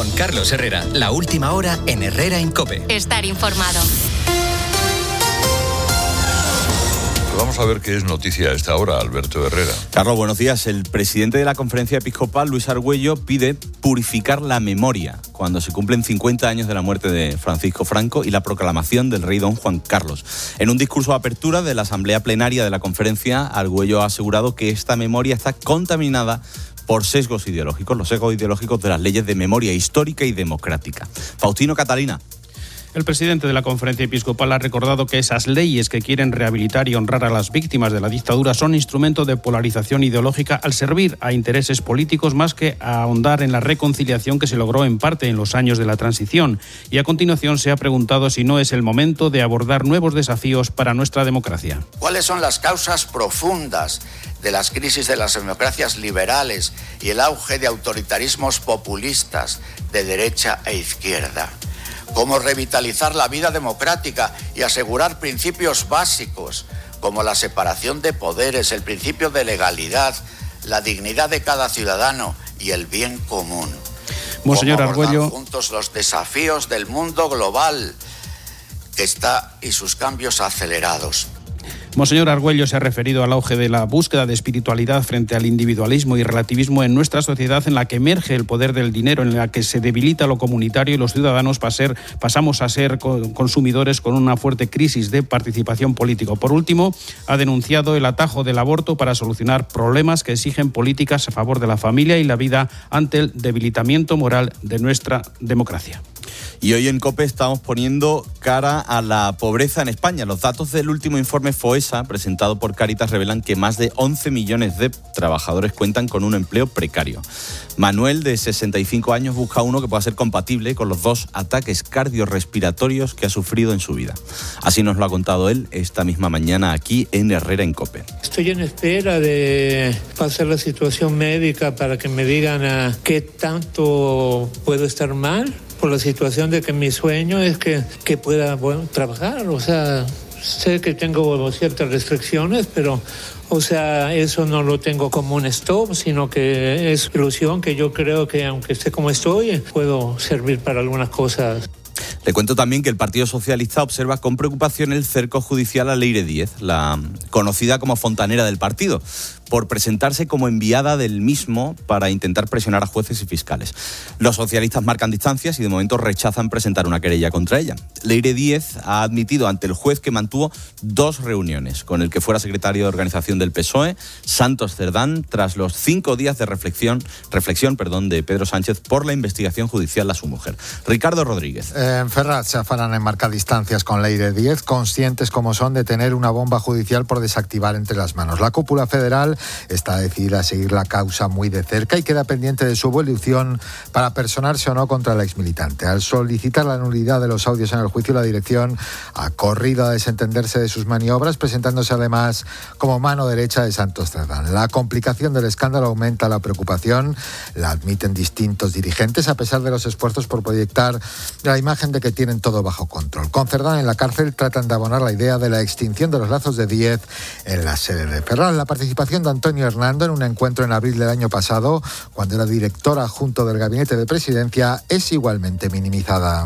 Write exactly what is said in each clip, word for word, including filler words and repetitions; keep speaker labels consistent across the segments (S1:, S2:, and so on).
S1: Juan Carlos Herrera, la última hora en Herrera en COPE.
S2: Estar informado.
S3: Vamos a ver qué es noticia a esta hora, Alberto Herrera.
S4: Carlos, buenos días. El presidente de la Conferencia Episcopal, Luis Argüello, pide purificar la memoria cuando se cumplen cincuenta años de la muerte de Francisco Franco y la proclamación del rey don Juan Carlos. En un discurso de apertura de la asamblea plenaria de la conferencia, Argüello ha asegurado que esta memoria está contaminada por sesgos ideológicos, los sesgos ideológicos de las leyes de memoria histórica y democrática. Faustino Catalina.
S5: El presidente de la Conferencia Episcopal ha recordado que esas leyes que quieren rehabilitar y honrar a las víctimas de la dictadura son instrumento de polarización ideológica al servir a intereses políticos más que a ahondar en la reconciliación que se logró en parte en los años de la transición. Y a continuación se ha preguntado si no es el momento de abordar nuevos desafíos para nuestra democracia.
S6: ¿Cuáles son las causas profundas de las crisis de las democracias liberales y el auge de autoritarismos populistas de derecha e izquierda? ¿Cómo revitalizar la vida democrática y asegurar principios básicos como la separación de poderes, el principio de legalidad, la dignidad de cada ciudadano y el bien común?
S5: Monseñor
S6: ¿Cómo abordar
S5: Argüello
S6: juntos los desafíos del mundo global que está y sus cambios acelerados?
S5: Monseñor Argüello se ha referido al auge de la búsqueda de espiritualidad frente al individualismo y relativismo en nuestra sociedad, en la que emerge el poder del dinero, en la que se debilita lo comunitario y los ciudadanos paser, pasamos a ser consumidores con una fuerte crisis de participación política. Por último, ha denunciado el atajo del aborto para solucionar problemas que exigen políticas a favor de la familia y la vida ante el debilitamiento moral de nuestra democracia.
S4: Y hoy en COPE estamos poniendo cara a la pobreza en España. Los datos del último informe FOESA, presentado por Cáritas, revelan que más de once millones de trabajadores cuentan con un empleo precario. Manuel, de sesenta y cinco años, busca uno que pueda ser compatible con los dos ataques cardiorrespiratorios que ha sufrido en su vida. Así nos lo ha contado él esta misma mañana aquí en Herrera en COPE.
S7: Estoy en espera de pasar la situación médica para que me digan a qué tanto puedo estar mal, por la situación de que mi sueño es que, que pueda bueno, trabajar. O sea, sé que tengo ciertas restricciones, pero o sea, eso no lo tengo como un stop, sino que es ilusión que yo creo que aunque esté como estoy, puedo servir para algunas cosas.
S4: Le cuento también que el Partido Socialista observa con preocupación el cerco judicial a Leire Díez, la conocida como fontanera del partido, por presentarse como enviada del mismo para intentar presionar a jueces y fiscales. Los socialistas marcan distancias y de momento rechazan presentar una querella contra ella. Leire Díez ha admitido ante el juez que mantuvo dos reuniones con el que fuera secretario de organización del P S O E, Santos Cerdán, tras los cinco días de reflexión, reflexión perdón, de Pedro Sánchez por la investigación judicial a su mujer. Ricardo Rodríguez.
S8: Eh, en Ferraz se afanan en marcar distancias con Leire Díez, conscientes como son de tener una bomba judicial por desactivar entre las manos. La cúpula federal está decidida a seguir la causa muy de cerca y queda pendiente de su evolución para personarse o no contra el exmilitante. Al solicitar la nulidad de los audios en el juicio, la dirección ha corrido a desentenderse de sus maniobras, presentándose además como mano derecha de Santos Cerdán. La complicación del escándalo aumenta la preocupación, la admiten distintos dirigentes, a pesar de los esfuerzos por proyectar la imagen de que tienen todo bajo control. Con Cerdán en la cárcel tratan de abonar la idea de la extinción de los lazos de Díez en la sede de Ferraz. La participación de Antonio Hernando en un encuentro en abril del año pasado, cuando era director adjunto del gabinete de presidencia, es igualmente minimizada.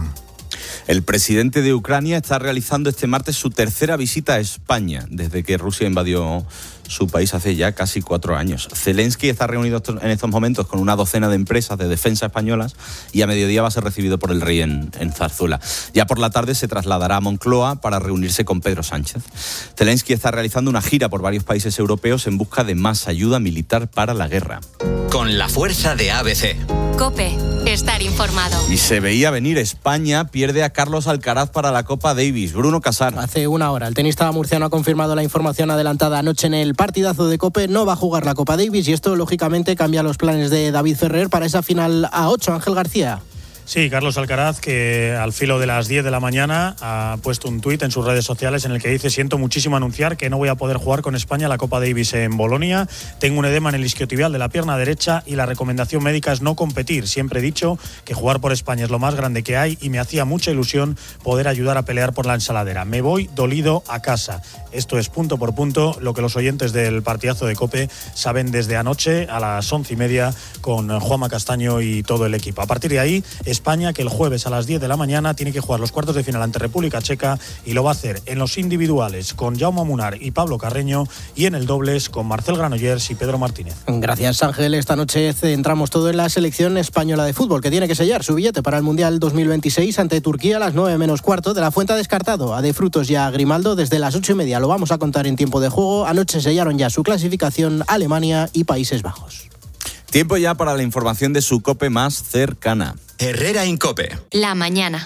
S4: El presidente de Ucrania está realizando este martes su tercera visita a España desde que Rusia invadió su país hace ya casi cuatro años. Zelensky está reunido en estos momentos con una docena de empresas de defensa españolas y a mediodía va a ser recibido por el rey en, en Zarzuela. Ya por la tarde se trasladará a Moncloa para reunirse con Pedro Sánchez. Zelensky está realizando una gira por varios países europeos en busca de más ayuda militar para la guerra.
S1: Con la fuerza de A B C.
S2: COPE, estar informado.
S4: Y se veía venir, España pierde a Carlos Alcaraz para la Copa Davis. Bruno Casar.
S9: Hace una hora el tenista murciano ha confirmado la información adelantada anoche en el partidazo de COPE. No va a jugar la Copa Davis y esto lógicamente cambia los planes de David Ferrer para esa final a ocho. Ángel García.
S10: Sí, Carlos Alcaraz, que al filo de las diez de la mañana ha puesto un tuit en sus redes sociales en el que dice: siento muchísimo anunciar que no voy a poder jugar con España la Copa Davis en Bolonia. Tengo un edema en el isquiotibial de la pierna derecha y la recomendación médica es no competir. Siempre he dicho que jugar por España es lo más grande que hay y me hacía mucha ilusión poder ayudar a pelear por la ensaladera. Me voy dolido a casa. Esto es punto por punto lo que los oyentes del partidazo de COPE saben desde anoche a las once y media con Juanma Castaño y todo el equipo. A partir de ahí, España, que el jueves a las diez de la mañana tiene que jugar los cuartos de final ante República Checa y lo va a hacer en los individuales con Jaume Munar y Pablo Carreño y en el dobles con Marcel Granollers y Pedro Martínez.
S9: Gracias, Ángel. Esta noche centramos todo en la selección española de fútbol, que tiene que sellar su billete para el Mundial dos mil veintiséis ante Turquía a las nueve menos cuarto. De la Fuente ha descartado a De Frutos y a Grimaldo desde las ocho y media. Lo vamos a contar en tiempo de juego. Anoche sellaron ya su clasificación Alemania y Países Bajos.
S4: Tiempo ya para la información de su COPE más cercana.
S1: Herrera Incope.
S2: La mañana.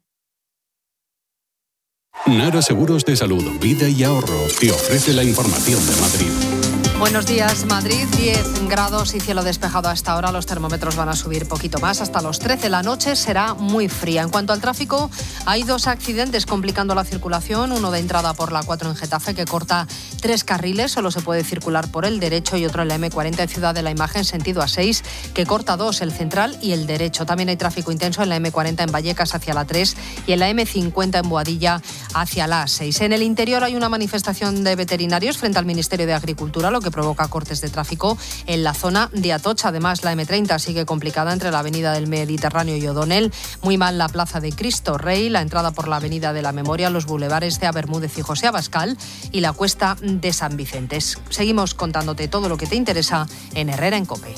S11: Nara Seguros de Salud, Vida y Ahorro te ofrece la información de Madrid.
S12: Buenos días, Madrid, diez grados y cielo despejado a esta hora. Los termómetros van a subir poquito más, hasta los trece. La noche será muy fría. En cuanto al tráfico, hay dos accidentes complicando la circulación. Uno de entrada por la cuatro en Getafe, que corta tres carriles. Solo se puede circular por el derecho. Y otro en la eme cuarenta en Ciudad de la Imagen, sentido A seis, que corta dos, el central y el derecho. También hay tráfico intenso en la eme cuarenta en Vallecas hacia la tres y en la eme cincuenta en Boadilla hacia la A seis. En el interior hay una manifestación de veterinarios frente al Ministerio de Agricultura, lo que provoca cortes de tráfico en la zona de Atocha. Además, la eme treinta sigue complicada entre la avenida del Mediterráneo y O'Donnell. Muy mal la plaza de Cristo Rey, la entrada por la avenida de la Memoria, los bulevares de Bermúdez y José Abascal y la cuesta de San Vicente. Seguimos contándote todo lo que te interesa en Herrera en COPE.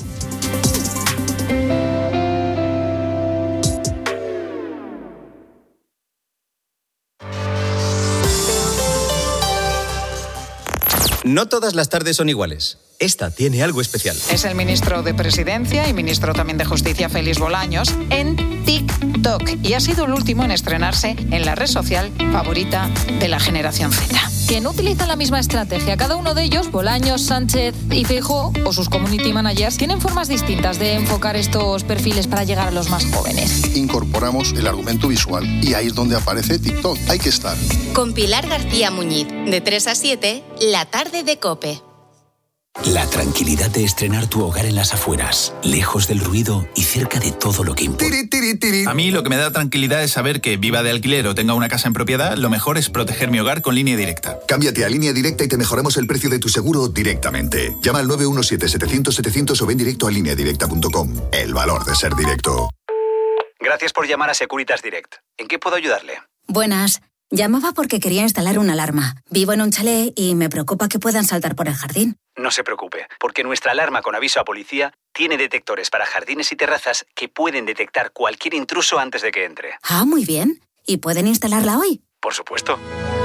S1: No todas las tardes son iguales. Esta tiene algo especial.
S13: Es el ministro de Presidencia y ministro también de Justicia, Félix Bolaños, en TikTok. Y ha sido el último en estrenarse en la red social favorita de la generación Z.
S14: Que no utilizan la misma estrategia. Cada uno de ellos, Bolaños, Sánchez y Feijóo, o sus community managers, tienen formas distintas de enfocar estos perfiles para llegar a los más jóvenes.
S15: Incorporamos el argumento visual y ahí es donde aparece TikTok. Hay que estar.
S2: Con Pilar García Muñiz, de tres a siete, la tarde de COPE.
S16: La tranquilidad de estrenar tu hogar en las afueras, lejos del ruido y cerca de todo lo que importa.
S17: A mí lo que me da tranquilidad es saber que viva de alquiler o tenga una casa en propiedad, lo mejor es proteger mi hogar con Línea Directa.
S18: Cámbiate a Línea Directa y te mejoramos el precio de tu seguro directamente. Llama al nueve uno siete, setecientos, setecientos o ven directo a línea directa punto com. El valor de ser directo.
S19: Gracias por llamar a Securitas Direct. ¿En qué puedo ayudarle?
S20: Buenas. Llamaba porque quería instalar una alarma. Vivo en un chalet y me preocupa que puedan saltar por el jardín.
S19: No se preocupe, porque nuestra alarma con aviso a policía tiene detectores para jardines y terrazas que pueden detectar cualquier intruso antes de que entre.
S20: Ah, muy bien. ¿Y pueden instalarla hoy?
S19: Por supuesto.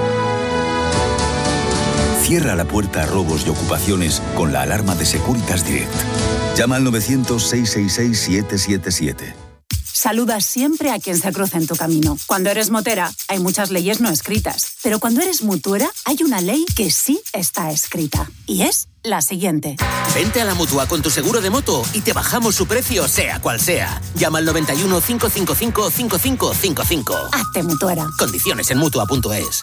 S16: Cierra la puerta a robos y ocupaciones con la alarma de Securitas Direct. Llama al novecientos, seiscientos sesenta y seis, siete siete siete.
S21: Saluda siempre a quien se cruza en tu camino. Cuando eres motera, hay muchas leyes no escritas. Pero cuando eres mutuera, hay una ley que sí está escrita. Y es la siguiente.
S22: Vente a la Mutua con tu seguro de moto y te bajamos su precio, sea cual sea. Llama al noventa y uno, cinco cinco cinco, cinco cinco cinco cinco.
S21: Hazte mutuera.
S22: Condiciones en mutua punto es.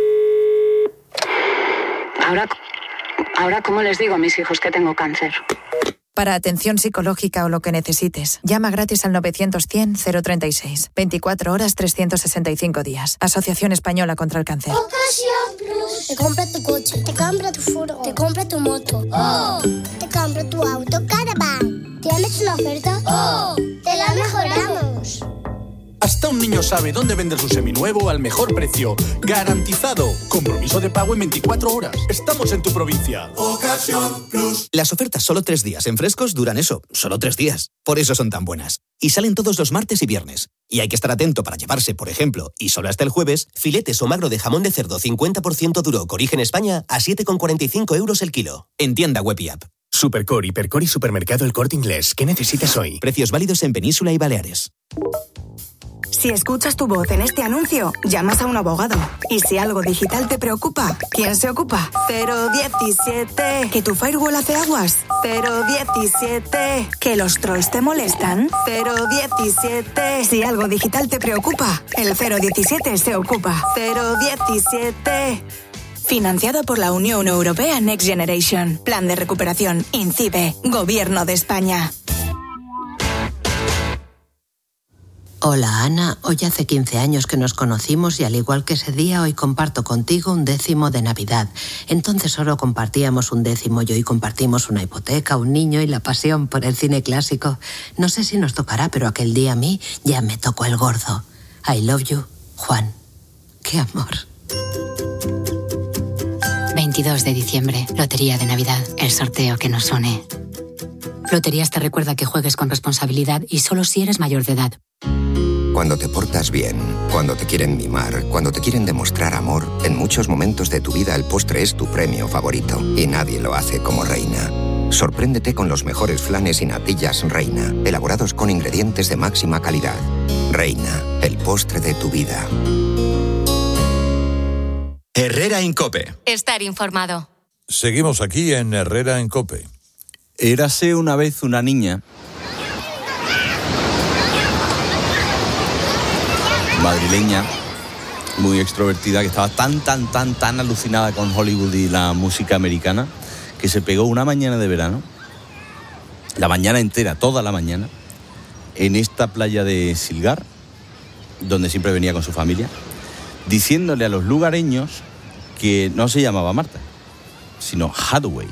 S23: Ahora, ahora, ¿cómo les digo a mis hijos que tengo cáncer?
S24: Para atención psicológica o lo que necesites, llama gratis al novecientos, cien, cero treinta y seis. veinticuatro horas, trescientos sesenta y cinco días. Asociación Española contra el Cáncer.
S25: Ocasión Plus. Te compra tu coche, te compra tu furgo, te compra tu moto. ¡Oh! Te compra tu auto Caravan. ¿Tienes una oferta? ¡Oh! ¡Te la mejoramos!
S26: Hasta un niño sabe dónde vender su seminuevo al mejor precio. ¡Garantizado! Compromiso de pago en veinticuatro horas. Estamos en tu provincia. Ocasión Plus.
S27: Las ofertas solo tres días en Frescos duran eso, solo tres días. Por eso son tan buenas. Y salen todos los martes y viernes. Y hay que estar atento para llevarse, por ejemplo, y solo hasta el jueves, filetes o magro de jamón de cerdo cincuenta por ciento duro con origen España a siete con cuarenta y cinco euros el kilo. En tienda web y app.
S28: Supercore, Hipercore y Supermercado El Corte Inglés. ¿Qué necesitas hoy?
S27: Precios válidos en Península y Baleares.
S29: Si escuchas tu voz en este anuncio, llamas a un abogado. Y si algo digital te preocupa, ¿quién se ocupa? cero diecisiete. ¿Que tu firewall hace aguas? cero diecisiete. ¿Que los trolls te molestan? cero diecisiete. Si algo digital te preocupa, el cero diecisiete se ocupa. cero diecisiete. Financiado por la Unión Europea Next Generation. Plan de recuperación. INCIBE. Gobierno de España.
S3: Hola, Ana. Hoy hace quince años que nos conocimos y al igual que ese día, hoy comparto contigo un décimo de Navidad. Entonces solo compartíamos un décimo y hoy compartimos una hipoteca, un niño y la pasión por el cine clásico. No sé si nos tocará, pero aquel día a mí ya me tocó el gordo. I love you, Juan. ¡Qué amor!
S4: veintidós de diciembre, Lotería de Navidad, el sorteo que nos une. Loterías te recuerda que juegues con responsabilidad y solo si eres mayor de edad.
S5: Cuando te portas bien, cuando te quieren mimar, cuando te quieren demostrar amor, en muchos momentos de tu vida el postre es tu premio favorito y nadie lo hace como Reina. Sorpréndete con los mejores flanes y natillas Reina, elaborados con ingredientes de máxima calidad. Reina, el postre de tu vida.
S1: Herrera en COPE.
S2: Estar informado.
S6: Seguimos aquí en Herrera en COPE.
S7: Érase una vez una niña madrileña, muy extrovertida, que estaba tan, tan, tan, tan alucinada con Hollywood y la música americana, que se pegó una mañana de verano, la mañana entera, toda la mañana, en esta playa de Silgar, donde siempre venía con su familia, diciéndole a los lugareños que no se llamaba Marta, sino Hathaway.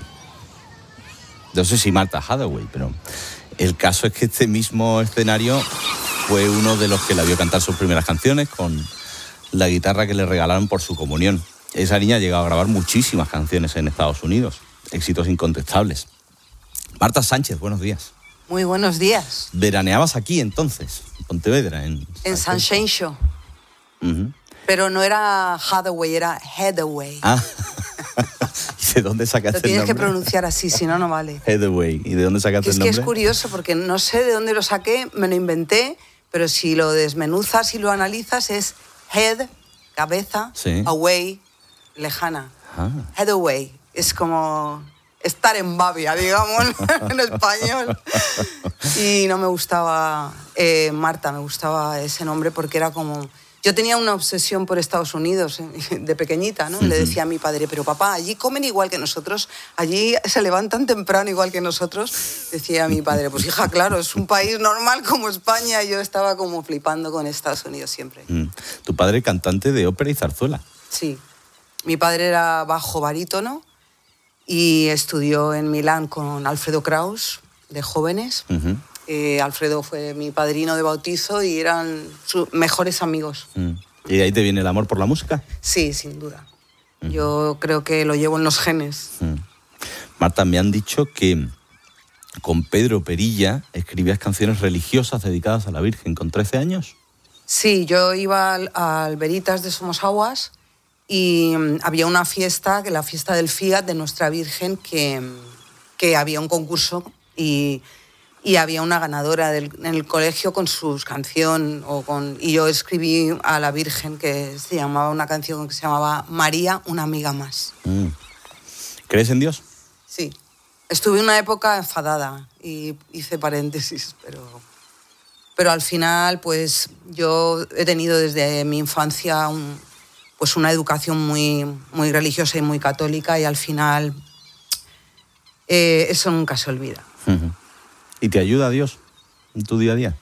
S7: No sé si Marta Hathaway, pero el caso es que este mismo escenario fue uno de los que la vio cantar sus primeras canciones con la guitarra que le regalaron por su comunión. Esa niña ha llegado a grabar muchísimas canciones en Estados Unidos, éxitos incontestables. Marta Sánchez, buenos días.
S8: Muy buenos días.
S7: ¿Veraneabas aquí entonces, en Pontevedra? En,
S8: en Sunshine Show.
S7: Uh-huh.
S8: Pero no era Hathaway, era Hathaway.
S7: Ah. ¿Y de dónde sacaste el nombre?
S8: Lo tienes que pronunciar así, si no, no vale.
S7: Hathaway. ¿Y de dónde sacaste
S8: es
S7: el nombre?
S8: Es que es curioso, porque no sé de dónde lo saqué, me lo inventé, pero si lo desmenuzas y lo analizas es head, cabeza, sí. Away, lejana. Ah. Hathaway. Es como estar en Babia, digamos, en español. Y no me gustaba eh, Marta, me gustaba ese nombre porque era como... Yo tenía una obsesión por Estados Unidos de pequeñita, ¿no? Uh-huh. Le decía a mi padre, pero papá, allí comen igual que nosotros, allí se levantan temprano igual que nosotros. Decía a mi padre, pues hija, claro, es un país normal como España. Y yo estaba como flipando con Estados Unidos siempre.
S7: Mm. ¿Tu padre cantante de ópera y zarzuela?
S8: Sí. Mi padre era bajo barítono y estudió en Milán con Alfredo Kraus, de jóvenes. Uh-huh. Eh, Alfredo fue mi padrino de bautizo y eran sus mejores amigos.
S7: Mm. ¿Y de ahí te viene el amor por la música?
S8: Sí, sin duda. Mm. Yo creo que lo llevo en los genes.
S7: Mm. Marta, me han dicho que con Pedro Perilla escribías canciones religiosas dedicadas a la Virgen con trece años.
S8: Sí, yo iba al, al Veritas de Somosaguas y um, había una fiesta, que la fiesta del Fiat de Nuestra Virgen, que, que había un concurso y... Y había una ganadora del, en el colegio con su canción. O con, y yo escribí a la Virgen que se llamaba una canción que se llamaba María, una amiga más.
S7: Mm. ¿Crees en Dios?
S8: Sí. Estuve una época enfadada y hice paréntesis, pero, pero al final pues yo he tenido desde mi infancia un, pues una educación muy, muy religiosa y muy católica y al final eh, eso nunca se olvida.
S7: Uh-huh. ¿Y te ayuda Dios en tu día a día?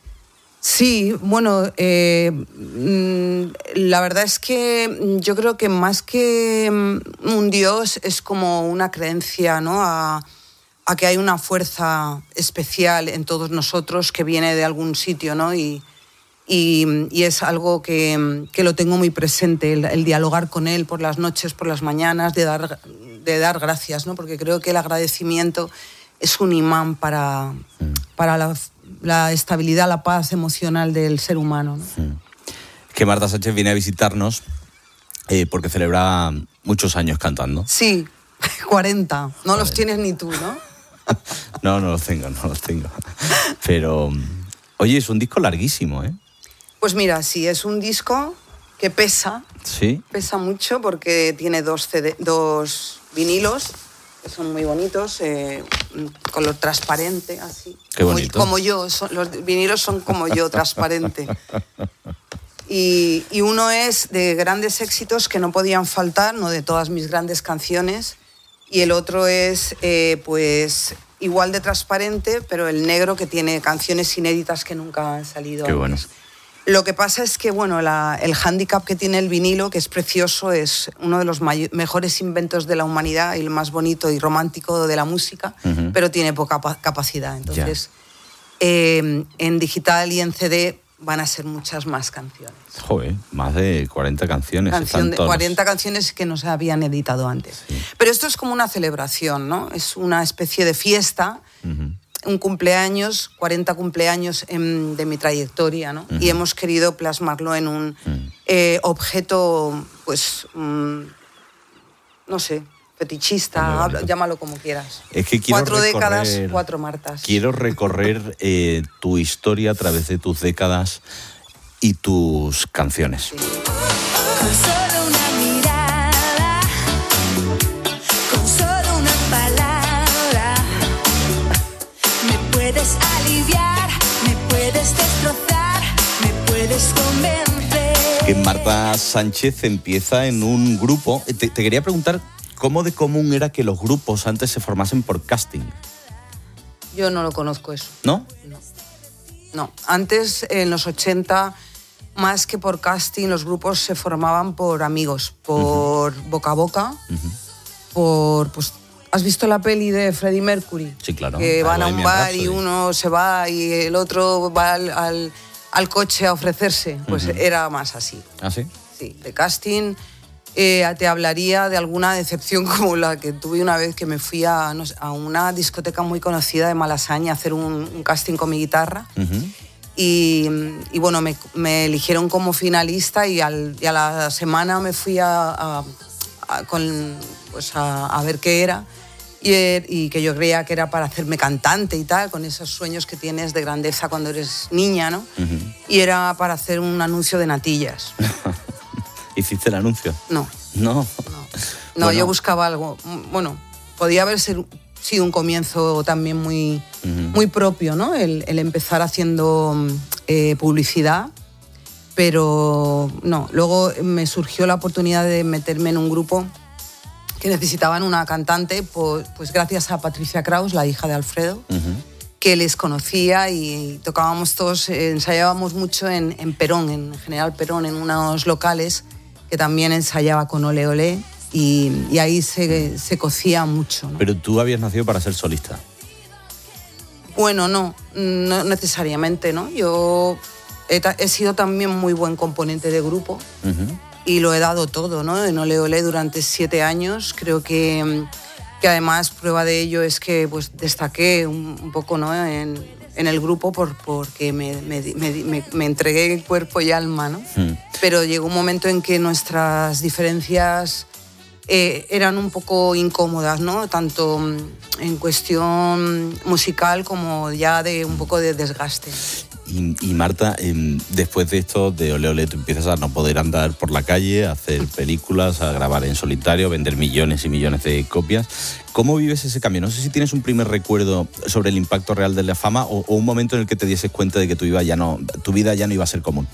S8: Sí, bueno, eh, la verdad es que yo creo que más que un Dios es como una creencia, ¿no? A, a que hay una fuerza especial en todos nosotros que viene de algún sitio, ¿no? Y, y, y es algo que, que lo tengo muy presente, el, el dialogar con Él por las noches, por las mañanas, de dar, de dar gracias, ¿no? Porque creo que el agradecimiento es un imán para, mm. para la, la estabilidad, la paz emocional del ser humano, ¿no?
S7: Mm. Es que Marta Sánchez viene a visitarnos eh, porque celebra muchos años cantando.
S8: Sí, cuarenta. No Joder. Los tienes ni tú, ¿no?
S7: No, no los tengo, no los tengo. Pero, oye, es un disco larguísimo, ¿eh?
S8: Pues mira, sí, es un disco que pesa.
S7: Sí.
S8: Pesa mucho porque tiene dos, C D, dos vinilos. Que son muy bonitos, eh, color transparente, así.
S7: Qué bonito.
S8: Como, como yo, son, los vinilos son como yo, transparente. Y, y uno es de grandes éxitos que no podían faltar, no de todas mis grandes canciones. Y el otro es, eh, pues, igual de transparente, pero el negro que tiene canciones inéditas que nunca han salido
S7: Qué
S8: antes.
S7: bueno.
S8: Lo que pasa es que, bueno, la, el hándicap que tiene el vinilo, que es precioso, es uno de los may- mejores inventos de la humanidad y el más bonito y romántico de la música, uh-huh. pero tiene poca pa- capacidad. Entonces, eh, en digital y en C D van a ser muchas más canciones.
S7: Joder, más de cuarenta canciones.
S8: Canción de,
S7: todos...
S8: cuarenta canciones que no se habían editado antes. Sí. Pero esto es como una celebración, ¿no? Es una especie de fiesta. Uh-huh. Un cumpleaños, cuarenta cumpleaños en, de mi trayectoria, ¿no? Uh-huh. Y hemos querido plasmarlo en un uh-huh. eh, objeto, pues, um, no sé, fetichista, habla, llámalo como quieras.
S7: Es que quiero
S8: cuatro
S7: recorrer,
S8: décadas, cuatro Martas.
S7: Quiero recorrer eh, tu historia a través de tus décadas y tus canciones. Sí.
S9: Puedes aliviar, me puedes destrozar, me puedes convencer.
S7: Que Marta Sánchez empieza en un grupo. Te, te quería preguntar cómo de común era que los grupos antes se formasen por casting.
S8: Yo no lo conozco eso.
S7: ¿No?
S8: No. No. Antes, en los ochenta, más que por casting, los grupos se formaban por amigos, por uh-huh. boca a boca, uh-huh. por... pues, ¿has visto la peli de Freddie Mercury?
S7: Sí, claro.
S8: Que van a un bar
S7: Rhapsody.
S8: Y uno se va y el otro va al, al, al coche a ofrecerse. Pues uh-huh. era más así.
S7: ¿Ah, sí?
S8: Sí, de casting eh, te hablaría de alguna decepción como la que tuve una vez que me fui a, no sé, a una discoteca muy conocida de Malasaña a hacer un, un casting con mi guitarra. Uh-huh. Y, y bueno, me, me eligieron como finalista y, al, y a la semana me fui a, a, a, con, pues a, a ver qué era. Y, y que yo creía que era para hacerme cantante y tal, con esos sueños que tienes de grandeza cuando eres niña, ¿no? Uh-huh. Y era para hacer un anuncio de natillas.
S7: ¿Hiciste el anuncio?
S8: No.
S7: No.
S8: No, no bueno. Yo buscaba algo. Bueno, podía haber sido un comienzo también muy, uh-huh. muy propio, ¿no? El, el empezar haciendo eh, publicidad, pero no. Luego me surgió la oportunidad de meterme en un grupo que necesitaban una cantante, pues, pues gracias a Patricia Kraus, la hija de Alfredo, uh-huh. que les conocía y tocábamos todos, ensayábamos mucho en, en Perón, en General Perón, en unos locales que también ensayaba con Ole Ole y, y ahí se, se cocía mucho, ¿no?
S7: Pero tú habías nacido para ser solista.
S8: Bueno, no, no necesariamente, ¿no? Yo he, he sido también muy buen componente de grupo. Uh-huh. Y lo he dado todo, ¿no? En Ole Ole durante siete años. Creo que, que además prueba de ello es que pues, destaqué un, un poco, ¿no? en, en el grupo por, porque me, me, me, me entregué cuerpo y alma, ¿no? Mm. Pero llegó un momento en que nuestras diferencias eh, eran un poco incómodas, ¿no? Tanto en cuestión musical como ya de un poco de desgaste.
S7: Y, y Marta, eh, después de esto, de Ole Ole, tú empiezas a no poder andar por la calle, a hacer películas, a grabar en solitario, a vender millones y millones de copias. ¿Cómo vives ese cambio? No sé si tienes un primer recuerdo sobre el impacto real de la fama o, o un momento en el que te dieses cuenta de que tu vida ya no, tu vida ya no iba a ser común.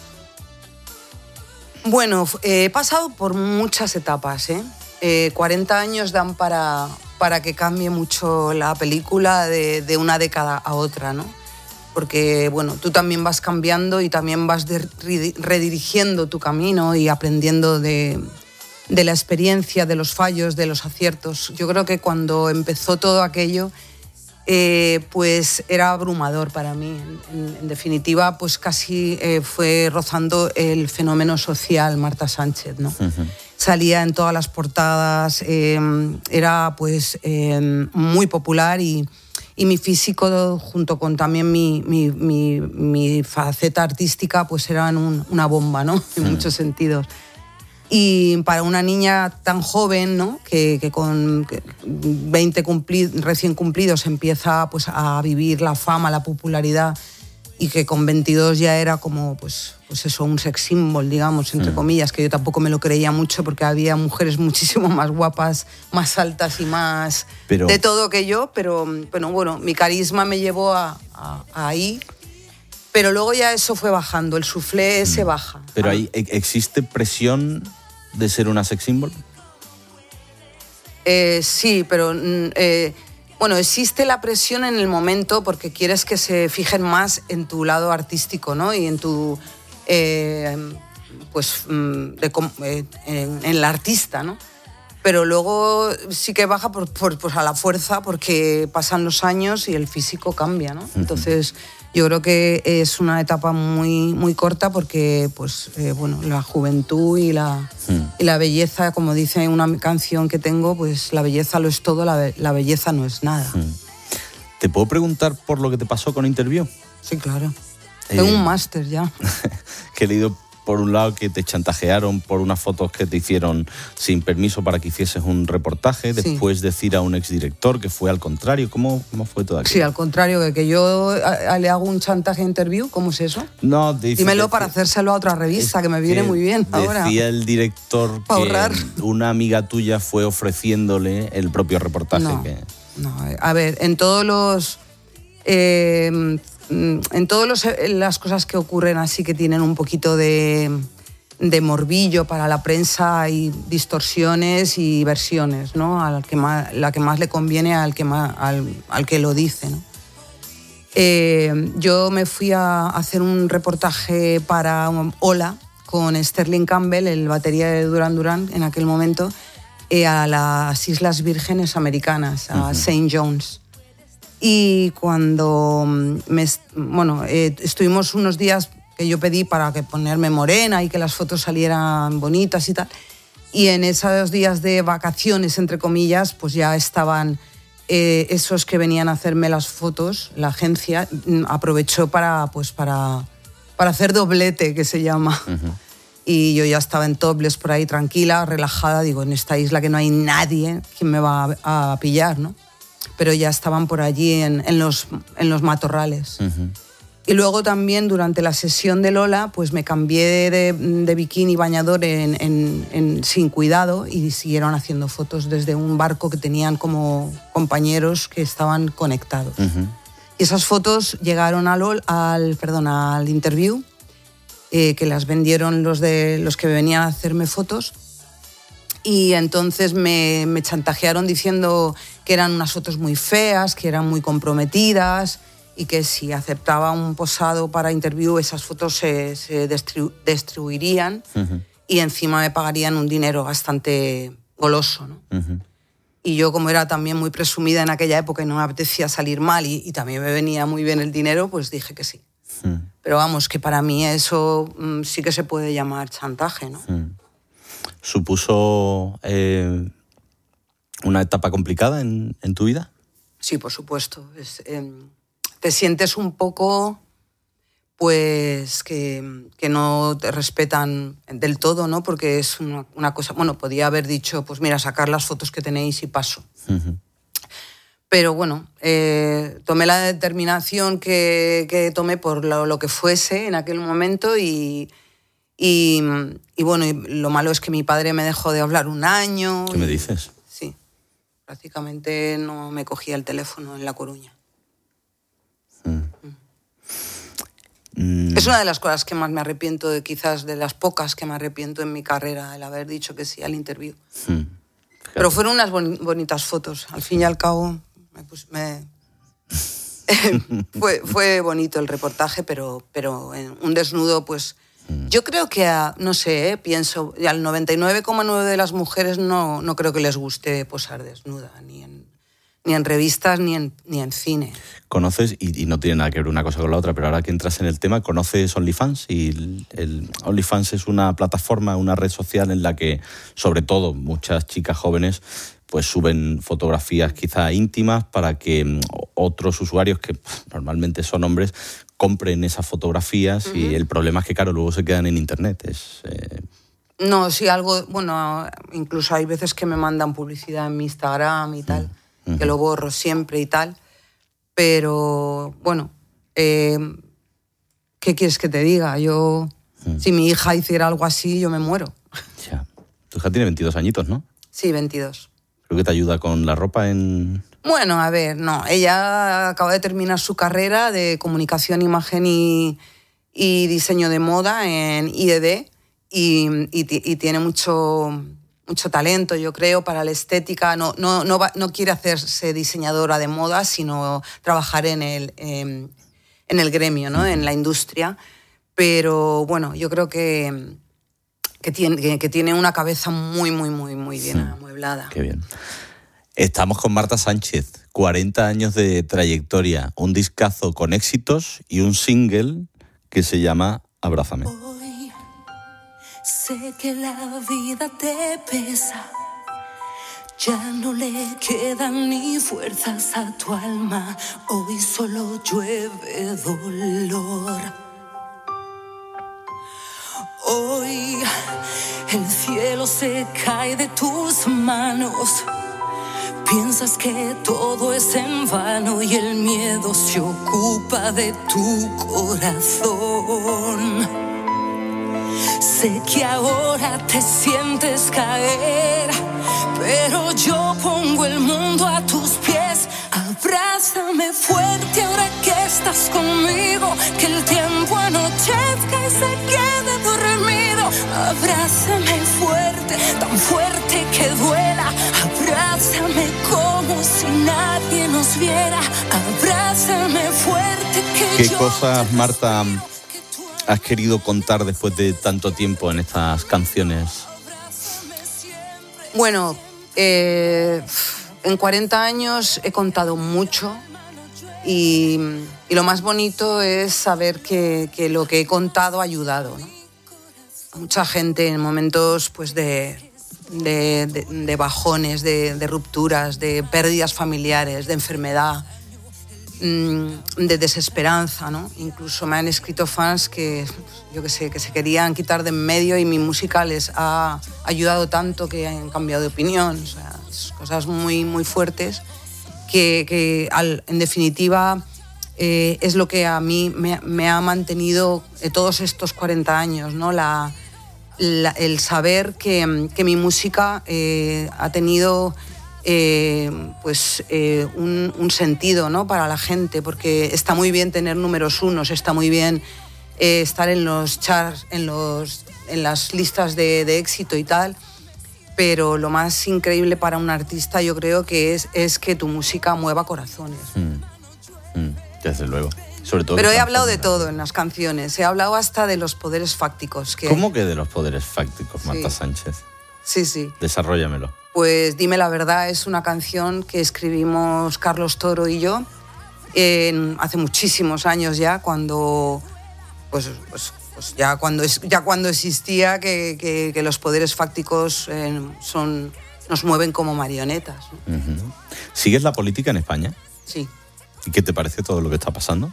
S8: Bueno, eh, he pasado por muchas etapas, ¿eh? Eh, cuarenta años dan para, para que cambie mucho la película de, de una década a otra, ¿no? Porque, bueno, tú también vas cambiando y también vas de, redirigiendo tu camino y aprendiendo de, de la experiencia, de los fallos, de los aciertos. Yo creo que cuando empezó todo aquello, eh, pues era abrumador para mí. En, en definitiva, pues casi eh, fue rozando el fenómeno social Marta Sánchez, ¿no? Uh-huh. Salía en todas las portadas, eh, era pues eh, muy popular y... Y mi físico, junto con también mi, mi, mi, mi faceta artística, pues eran un, una bomba, ¿no? En mm. muchos sentidos. Y para una niña tan joven, ¿no? Que, que con veinte cumpli- recién cumplidos empieza pues, a vivir la fama, la popularidad, y que con veintidós ya era como, pues, pues eso, un sex symbol, digamos, entre mm. comillas, que yo tampoco me lo creía mucho porque había mujeres muchísimo más guapas, más altas y más pero... de todo que yo, pero bueno, bueno, mi carisma me llevó a, a, a ahí, pero luego ya eso fue bajando, el soufflé mm. se baja.
S7: ¿Pero ahí existe presión de ser una sex symbol?
S8: Eh, sí, pero... Eh, Bueno, existe la presión en el momento porque quieres que se fijen más en tu lado artístico, ¿no? Y en tu... Eh, pues de, eh, en, en la artista, ¿no? Pero luego sí que baja por, por, pues a la fuerza porque pasan los años y el físico cambia, ¿no? Entonces yo creo que es una etapa muy, muy corta porque pues, eh, bueno, la juventud y la, mm. y la belleza, como dice una canción que tengo, pues la belleza lo es todo, la, la belleza no es nada. Mm.
S7: ¿Te puedo preguntar por lo que te pasó con Interview?
S8: Sí, claro. Eh, Tengo un máster ya.
S7: Que he leído por un lado que te chantajearon por unas fotos que te hicieron sin permiso para que hicieses un reportaje, sí. Después decir a un exdirector que fue al contrario. ¿Cómo, cómo fue todo aquello?
S8: Sí, al contrario, que, que yo a, a, le hago un chantaje a Interview, ¿cómo es eso?
S7: No, dice,
S8: dímelo
S7: decía,
S8: para hacérselo a otra revista, que me viene que muy bien ahora.
S7: Decía el director que ahorrar. Una amiga tuya fue ofreciéndole el propio reportaje.
S8: No,
S7: que...
S8: no, a ver, en todos los... Eh, en todas las cosas que ocurren así que tienen un poquito de, de morbillo para la prensa hay distorsiones y versiones, ¿no? Al que más, la que más le conviene al que, más, al, al que lo dice, ¿no? Eh, yo me fui a hacer un reportaje para Hola con Sterling Campbell, el batería de Duran Duran en aquel momento, eh, a las Islas Vírgenes Americanas, a uh-huh. Saint John's. Y cuando me, bueno, eh, estuvimos unos días que yo pedí para que ponerme morena y que las fotos salieran bonitas y tal, y en esos días de vacaciones, entre comillas, pues ya estaban eh, esos que venían a hacerme las fotos, la agencia aprovechó para, pues para, para hacer doblete, que se llama. Uh-huh. Y yo ya estaba en topless por ahí tranquila, relajada, digo, en esta isla que no hay nadie que me va a, a pillar, ¿no? Pero ya estaban por allí en, en, los, en los matorrales. Uh-huh. Y luego también durante la sesión de Lola, pues me cambié de, de bikini bañador en, en, en, sin cuidado y siguieron haciendo fotos desde un barco que tenían como compañeros que estaban conectados. Uh-huh. Y esas fotos llegaron al, al, perdón, al Interview, eh, que las vendieron los, de, los que venían a hacerme fotos. Y entonces me, me chantajearon diciendo que eran unas fotos muy feas, que eran muy comprometidas y que si aceptaba un posado para Interview esas fotos se, se destru, destruirían uh-huh. y encima me pagarían un dinero bastante goloso, ¿no? Uh-huh. Y yo, como era también muy presumida en aquella época y no me apetecía salir mal y, y también me venía muy bien el dinero, pues dije que sí. Uh-huh. Pero vamos, que para mí eso mm, sí que se puede llamar chantaje, ¿no?
S7: Uh-huh. ¿Supuso eh, una etapa complicada en, en tu vida?
S8: Sí, por supuesto. Es, eh, te sientes un poco, pues, que, que no te respetan del todo, ¿no? Porque es una, una cosa... Bueno, podía haber dicho, pues mira, sacar las fotos que tenéis y paso. Uh-huh. Pero bueno, eh, tomé la determinación que, que tomé por lo, lo que fuese en aquel momento y... Y, y bueno, y lo malo es que mi padre me dejó de hablar un año.
S7: ¿Qué me dices?
S8: Sí, prácticamente no me cogía el teléfono en La Coruña. Mm. Mm. Es una de las cosas que más me arrepiento, de quizás de las pocas que me arrepiento en mi carrera, el haber dicho que sí al Interview. Mm. Pero fueron unas bon- bonitas fotos, al fin y al cabo me, pues, me... fue, fue bonito el reportaje, pero, pero en un desnudo pues... Yo creo que, a, no sé, ¿eh? pienso, al noventa y nueve coma nueve de las mujeres no, no creo que les guste posar desnuda, ni en, ni en revistas ni en, ni en cine.
S7: ¿Conoces, y, y no tiene nada que ver una cosa con la otra, pero ahora que entras en el tema, ¿conoces OnlyFans? Y el, el OnlyFans es una plataforma, una red social en la que, sobre todo, muchas chicas jóvenes pues suben fotografías quizá íntimas para que otros usuarios, que normalmente son hombres, compren esas fotografías. Uh-huh. Y el problema es que, claro, luego se quedan en internet. Es, eh...
S8: No, sí, algo... Bueno, incluso hay veces que me mandan publicidad en mi Instagram y tal, uh-huh. que lo borro siempre y tal. Pero, bueno, eh, ¿qué quieres que te diga? Yo, uh-huh. si mi hija hiciera algo así, yo me muero.
S7: Ya. Tu hija tiene veintidós añitos, ¿no?
S8: Sí, veintidós.
S7: Creo que te ayuda con la ropa en...
S8: Bueno, a ver, no. Ella acaba de terminar su carrera de comunicación, imagen y, y diseño de moda en I E D y, y, y tiene mucho, mucho talento, yo creo, para la estética. No, no, no, va, no quiere hacerse diseñadora de moda, sino trabajar en el, eh, en el gremio, ¿no? En la industria. Pero bueno, yo creo que, que, tiene, que, que tiene una cabeza muy, muy, muy, muy bien sí. amueblada.
S7: Qué bien. Estamos con Marta Sánchez, cuarenta años de trayectoria, un discazo con éxitos y un single que se llama Abrázame.
S9: Hoy sé que la vida te pesa, ya no le quedan ni fuerzas a tu alma, hoy solo llueve dolor. Hoy el cielo se cae de tus manos. Piensas que todo es en vano y el miedo se ocupa de tu corazón. Sé que ahora te sientes caer, pero yo pongo el mundo a tus pies. Abrázame fuerte ahora que estás conmigo, que el tiempo anochezca y se quede dormido. Abrázame fuerte, tan fuerte que duela. Abrázame como si nadie nos viera. Abrázame fuerte que
S7: ¿Qué
S9: yo
S7: cosas, Marta, has querido contar después de tanto tiempo en estas canciones?
S8: Bueno, eh, en cuarenta años he contado mucho y, y lo más bonito es saber que, que lo que he contado ha ayudado, ¿no? A mucha gente en momentos pues, de, de, de, de bajones, de, de rupturas, de pérdidas familiares, de enfermedad, de desesperanza, ¿no? Incluso me han escrito fans que, yo qué sé, que se querían quitar de en medio y mi música les ha ayudado tanto que han cambiado de opinión. O sea, cosas muy, muy fuertes que, que al, en definitiva, eh, es lo que a mí me, me ha mantenido eh, todos estos cuarenta años, ¿no? La, la, el saber que, que mi música eh, ha tenido... Eh, pues eh, un, un sentido, ¿no? Para la gente, porque está muy bien tener números unos, está muy bien eh, estar en los charts, en, los, en las listas de, de éxito y tal, pero lo más increíble para un artista yo creo que es, es que tu música mueva corazones.
S7: Mm. Mm. Desde luego. Sobre todo
S8: pero he hablado de todo en las canciones, he hablado hasta de los poderes fácticos. Que
S7: ¿Cómo que de los poderes fácticos, Marta sí. Sánchez?
S8: Sí, sí.
S7: Desarróllamelo.
S8: Pues Dime la verdad es una canción que escribimos Carlos Toro y yo en, hace muchísimos años ya, cuando pues, pues, pues ya cuando es, ya cuando existía que, que, que los poderes fácticos eh, son, nos mueven como marionetas, ¿no?
S7: Uh-huh. ¿Sigues la política en España?
S8: Sí.
S7: ¿Y qué te parece todo lo que está pasando?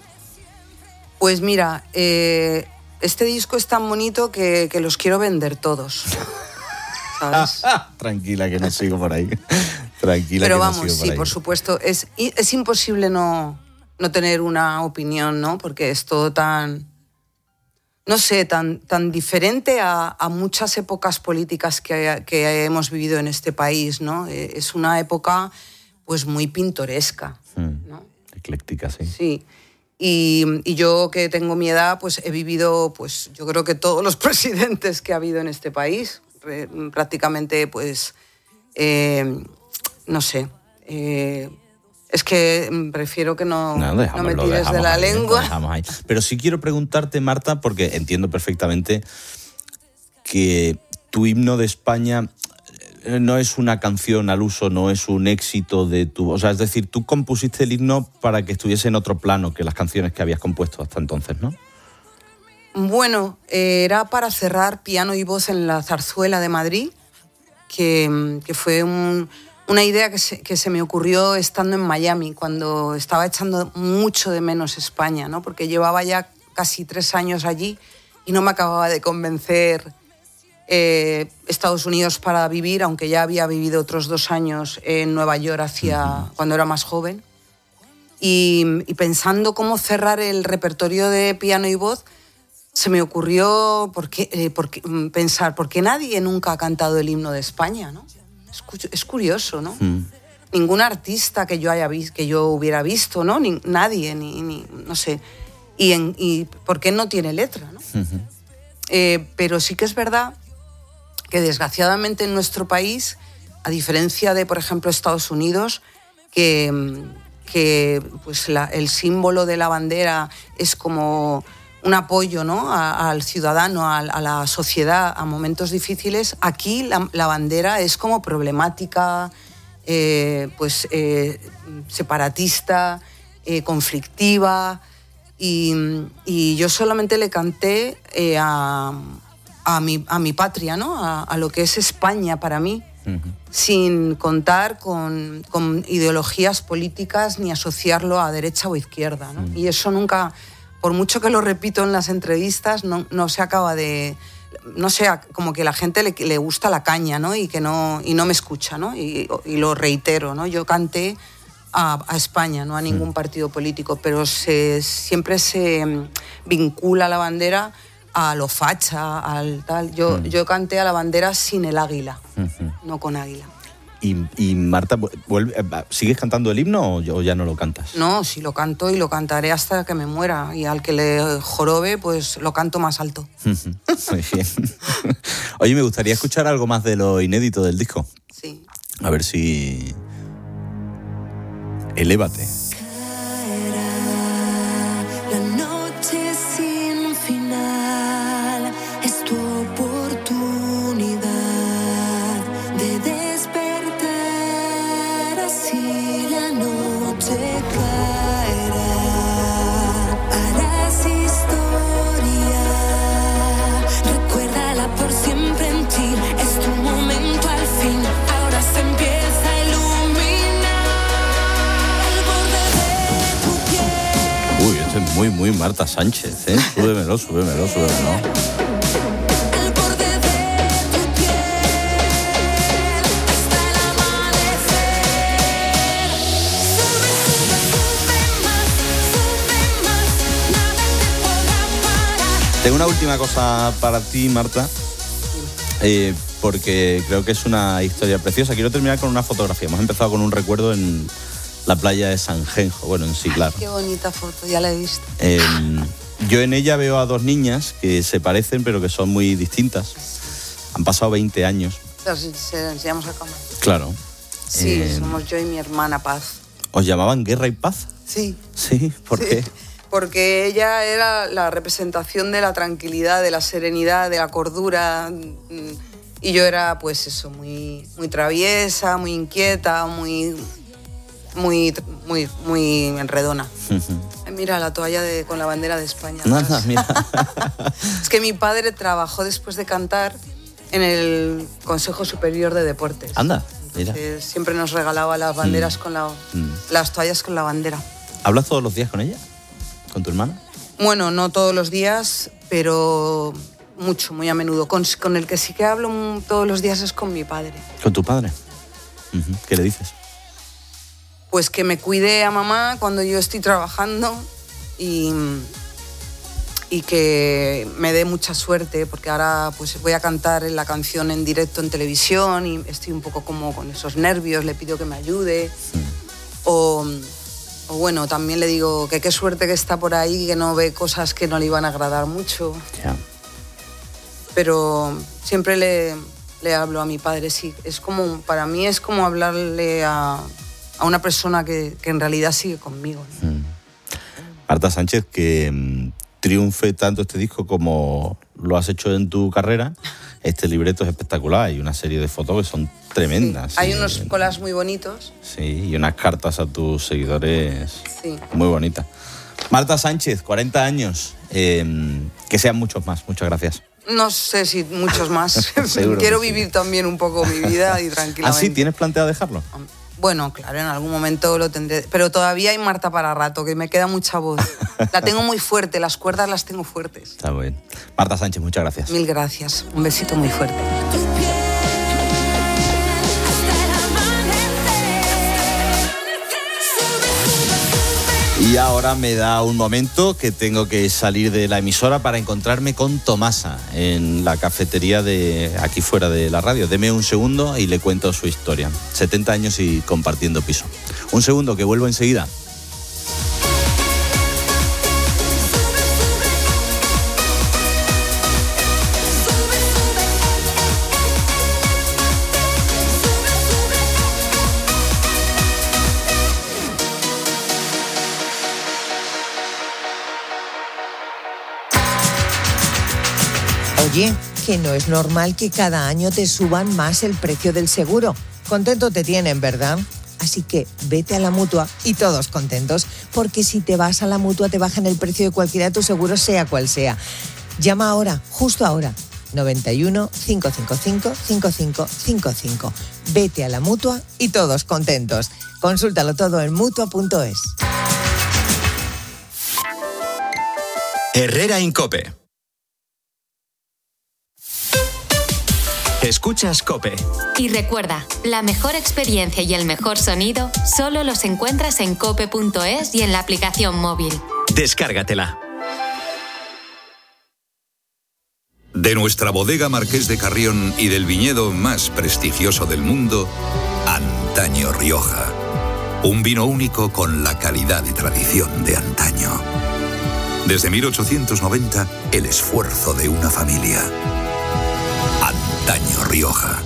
S8: Pues mira, eh, este disco es tan bonito que, que los quiero vender todos. ¿Sabes?
S7: Tranquila, que no sigo por ahí. Tranquila,
S8: pero
S7: que
S8: vamos,
S7: no sigo por
S8: sí,
S7: ahí.
S8: por supuesto. Es, es imposible no, no tener una opinión, ¿no? Porque es todo tan, no sé, tan, tan diferente a, a muchas épocas políticas que, que hemos vivido en este país, ¿no? Es una época, pues, muy pintoresca, ¿no?
S7: Ecléctica, sí.
S8: Sí. Y, y yo, que tengo mi edad, pues he vivido, pues, yo creo que todos los presidentes que ha habido en este país. Prácticamente, pues, eh, no sé, eh, es que prefiero que no, no, no me tires de la
S7: ahí,
S8: lengua.
S7: Ahí. Pero sí quiero preguntarte, Marta, porque entiendo perfectamente que tu himno de España no es una canción al uso, no es un éxito de tu... O sea, es decir, tú compusiste el himno para que estuviese en otro plano que las canciones que habías compuesto hasta entonces, ¿no?
S8: Bueno, era para cerrar Piano y Voz en la Zarzuela de Madrid, que, que fue un, una idea que se, que se me ocurrió estando en Miami, cuando estaba echando mucho de menos España, ¿no? Porque llevaba ya casi tres años allí y no me acababa de convencer eh, Estados Unidos para vivir, aunque ya había vivido otros dos años en Nueva York hacia, uh-huh. cuando era más joven. Y, y pensando cómo cerrar el repertorio de Piano y Voz, se me ocurrió por qué, eh, por qué, pensar, ¿por qué nadie nunca ha cantado el himno de España, ¿no? Es, es curioso, ¿no? Mm. Ningún artista que yo, haya vi, que yo hubiera visto, ¿no? Ni, nadie, ni, ni, no sé. Y, en, y ¿por qué no tiene letra, no? Uh-huh. eh, pero sí que es verdad que desgraciadamente en nuestro país, a diferencia de, por ejemplo, Estados Unidos, que, que pues la, el símbolo de la bandera es como un apoyo, ¿no?, a, al ciudadano, a, a la sociedad a momentos difíciles, aquí la, la bandera es como problemática, eh, pues eh, separatista, eh, conflictiva, y, y yo solamente le canté eh, a, a, mi, a mi patria, ¿no?, a, a lo que es España para mí, uh-huh. sin contar con, con ideologías políticas ni asociarlo a derecha o izquierda, ¿no? Uh-huh. Y eso nunca... Por mucho que lo repito en las entrevistas, no, no se acaba de... No sé, como que a la gente le, le gusta la caña, ¿no? Y, que no, y no me escucha, ¿no? Y, y lo reitero, ¿no? Yo canté a, a España, no a ningún partido político, pero se, siempre se vincula la bandera a lo facha, al tal. Yo, mm. yo canté a la bandera sin el águila, uh-huh. no con águila.
S7: Y, y Marta, vuelve, ¿sigues cantando el himno o ya no lo cantas?
S8: No, sí lo canto y lo cantaré hasta que me muera. Y al que le jorobe, pues lo canto más alto.
S7: Muy bien. Oye, me gustaría escuchar algo más de lo inédito del disco.
S8: Sí.
S7: A ver si... Elévate.
S9: La noche sin final es tu oportunidad de despertar, así la noche caerá, harás historia, recuérdala por siempre en ti, es tu momento al fin, ahora se empieza a iluminar el borde de tu piel.
S7: Uy, este es muy, muy Marta Sánchez, ¿eh? Súbemelo, súbemelo, súbemelo. Tengo una última cosa para ti, Marta, eh, porque creo que es una historia preciosa. Quiero terminar con una fotografía. Hemos empezado con un recuerdo en la playa de San Genjo, bueno, en Siclar.
S8: Qué bonita foto, ya la he visto.
S7: Eh, yo en ella veo a dos niñas que se parecen, pero que son muy distintas. Han pasado veinte años.
S8: Las enseñamos a cámara.
S7: Claro.
S8: Sí,
S7: eh,
S8: somos yo y mi hermana Paz.
S7: ¿Os llamaban Guerra y Paz?
S8: Sí.
S7: Sí, ¿por
S8: Sí.
S7: qué?
S8: Porque ella era la representación de la tranquilidad, de la serenidad, de la cordura, y yo era, pues eso, muy, muy traviesa, muy inquieta, muy, muy, muy, muy enredona.
S7: Uh-huh.
S8: Mira la toalla de, con la bandera de España.
S7: Nada, mira.
S8: Es que mi padre trabajó después de cantar en el Consejo Superior de Deportes.
S7: Anda, mira.
S8: Entonces, siempre nos regalaba las banderas
S7: Mm.
S8: con la,
S7: Mm.
S8: las toallas con la bandera.
S7: ¿Hablas todos los días con ella? ¿Con tu hermana?
S8: Bueno, no todos los días, pero mucho, muy a menudo. Con, con el que sí que hablo todos los días es con mi padre.
S7: ¿Con tu padre? Uh-huh. ¿Qué le dices?
S8: Pues que me cuide a mamá cuando yo estoy trabajando y, y que me dé mucha suerte, porque ahora pues voy a cantar la canción en directo en televisión y estoy un poco como con esos nervios, le pido que me ayude. Mm. O... O bueno, también le digo que qué suerte que está por ahí, que no ve cosas que no le iban a agradar mucho.
S7: Ya.
S8: Pero siempre le, le hablo a mi padre, sí. Es como, para mí es como hablarle a, a una persona que, que en realidad sigue conmigo, ¿no?
S7: Mm. Marta Sánchez, que mm, triunfe tanto este disco como lo has hecho en tu carrera. Este libreto es espectacular, hay una serie de fotos que son tremendas.
S8: Sí, hay
S7: sí.
S8: unos colas muy bonitos.
S7: Sí, y unas cartas a tus seguidores
S8: sí.
S7: muy bonitas. Marta Sánchez, cuarenta años, eh, que sean muchos más, muchas gracias.
S8: No sé si muchos más.
S7: Seguro
S8: Quiero
S7: que sí.
S8: vivir también un poco mi vida y tranquilamente.
S7: ¿Ah, sí? ¿Tienes planteado dejarlo?
S8: Bueno, claro, en algún momento lo tendré. Pero todavía hay Marta para rato, que me queda mucha voz. La tengo muy fuerte, las cuerdas las tengo fuertes.
S7: Está muy bien. Marta Sánchez, muchas gracias.
S8: Mil gracias. Un besito muy fuerte.
S7: Y ahora me da un momento que tengo que salir de la emisora para encontrarme con Tomasa en la cafetería de aquí fuera de la radio. Deme un segundo y le cuento su historia. setenta años y compartiendo piso. Un segundo, que vuelvo enseguida.
S10: Oye, que no es normal que cada año te suban más el precio del seguro. Contento te tienen, ¿verdad? Así que vete a la Mutua y todos contentos, porque si te vas a la Mutua te bajan el precio de cualquiera de tus seguros, sea cual sea. Llama ahora, justo ahora, noventa y uno, cinco cinco cinco, cinco cinco cinco cinco. Vete a la Mutua y todos contentos. Consúltalo todo en mutua punto es.
S1: Herrera en COPE. Escuchas COPE.
S2: Y recuerda, la mejor experiencia y el mejor sonido solo los encuentras en cope punto es y en la aplicación móvil.
S1: Descárgatela.
S16: De nuestra bodega Marqués de Carrión y del viñedo más prestigioso del mundo, Antaño Rioja. Un vino único con la calidad y tradición de antaño. Desde mil ochocientos noventa, el esfuerzo de una familia. Antaño Rioja.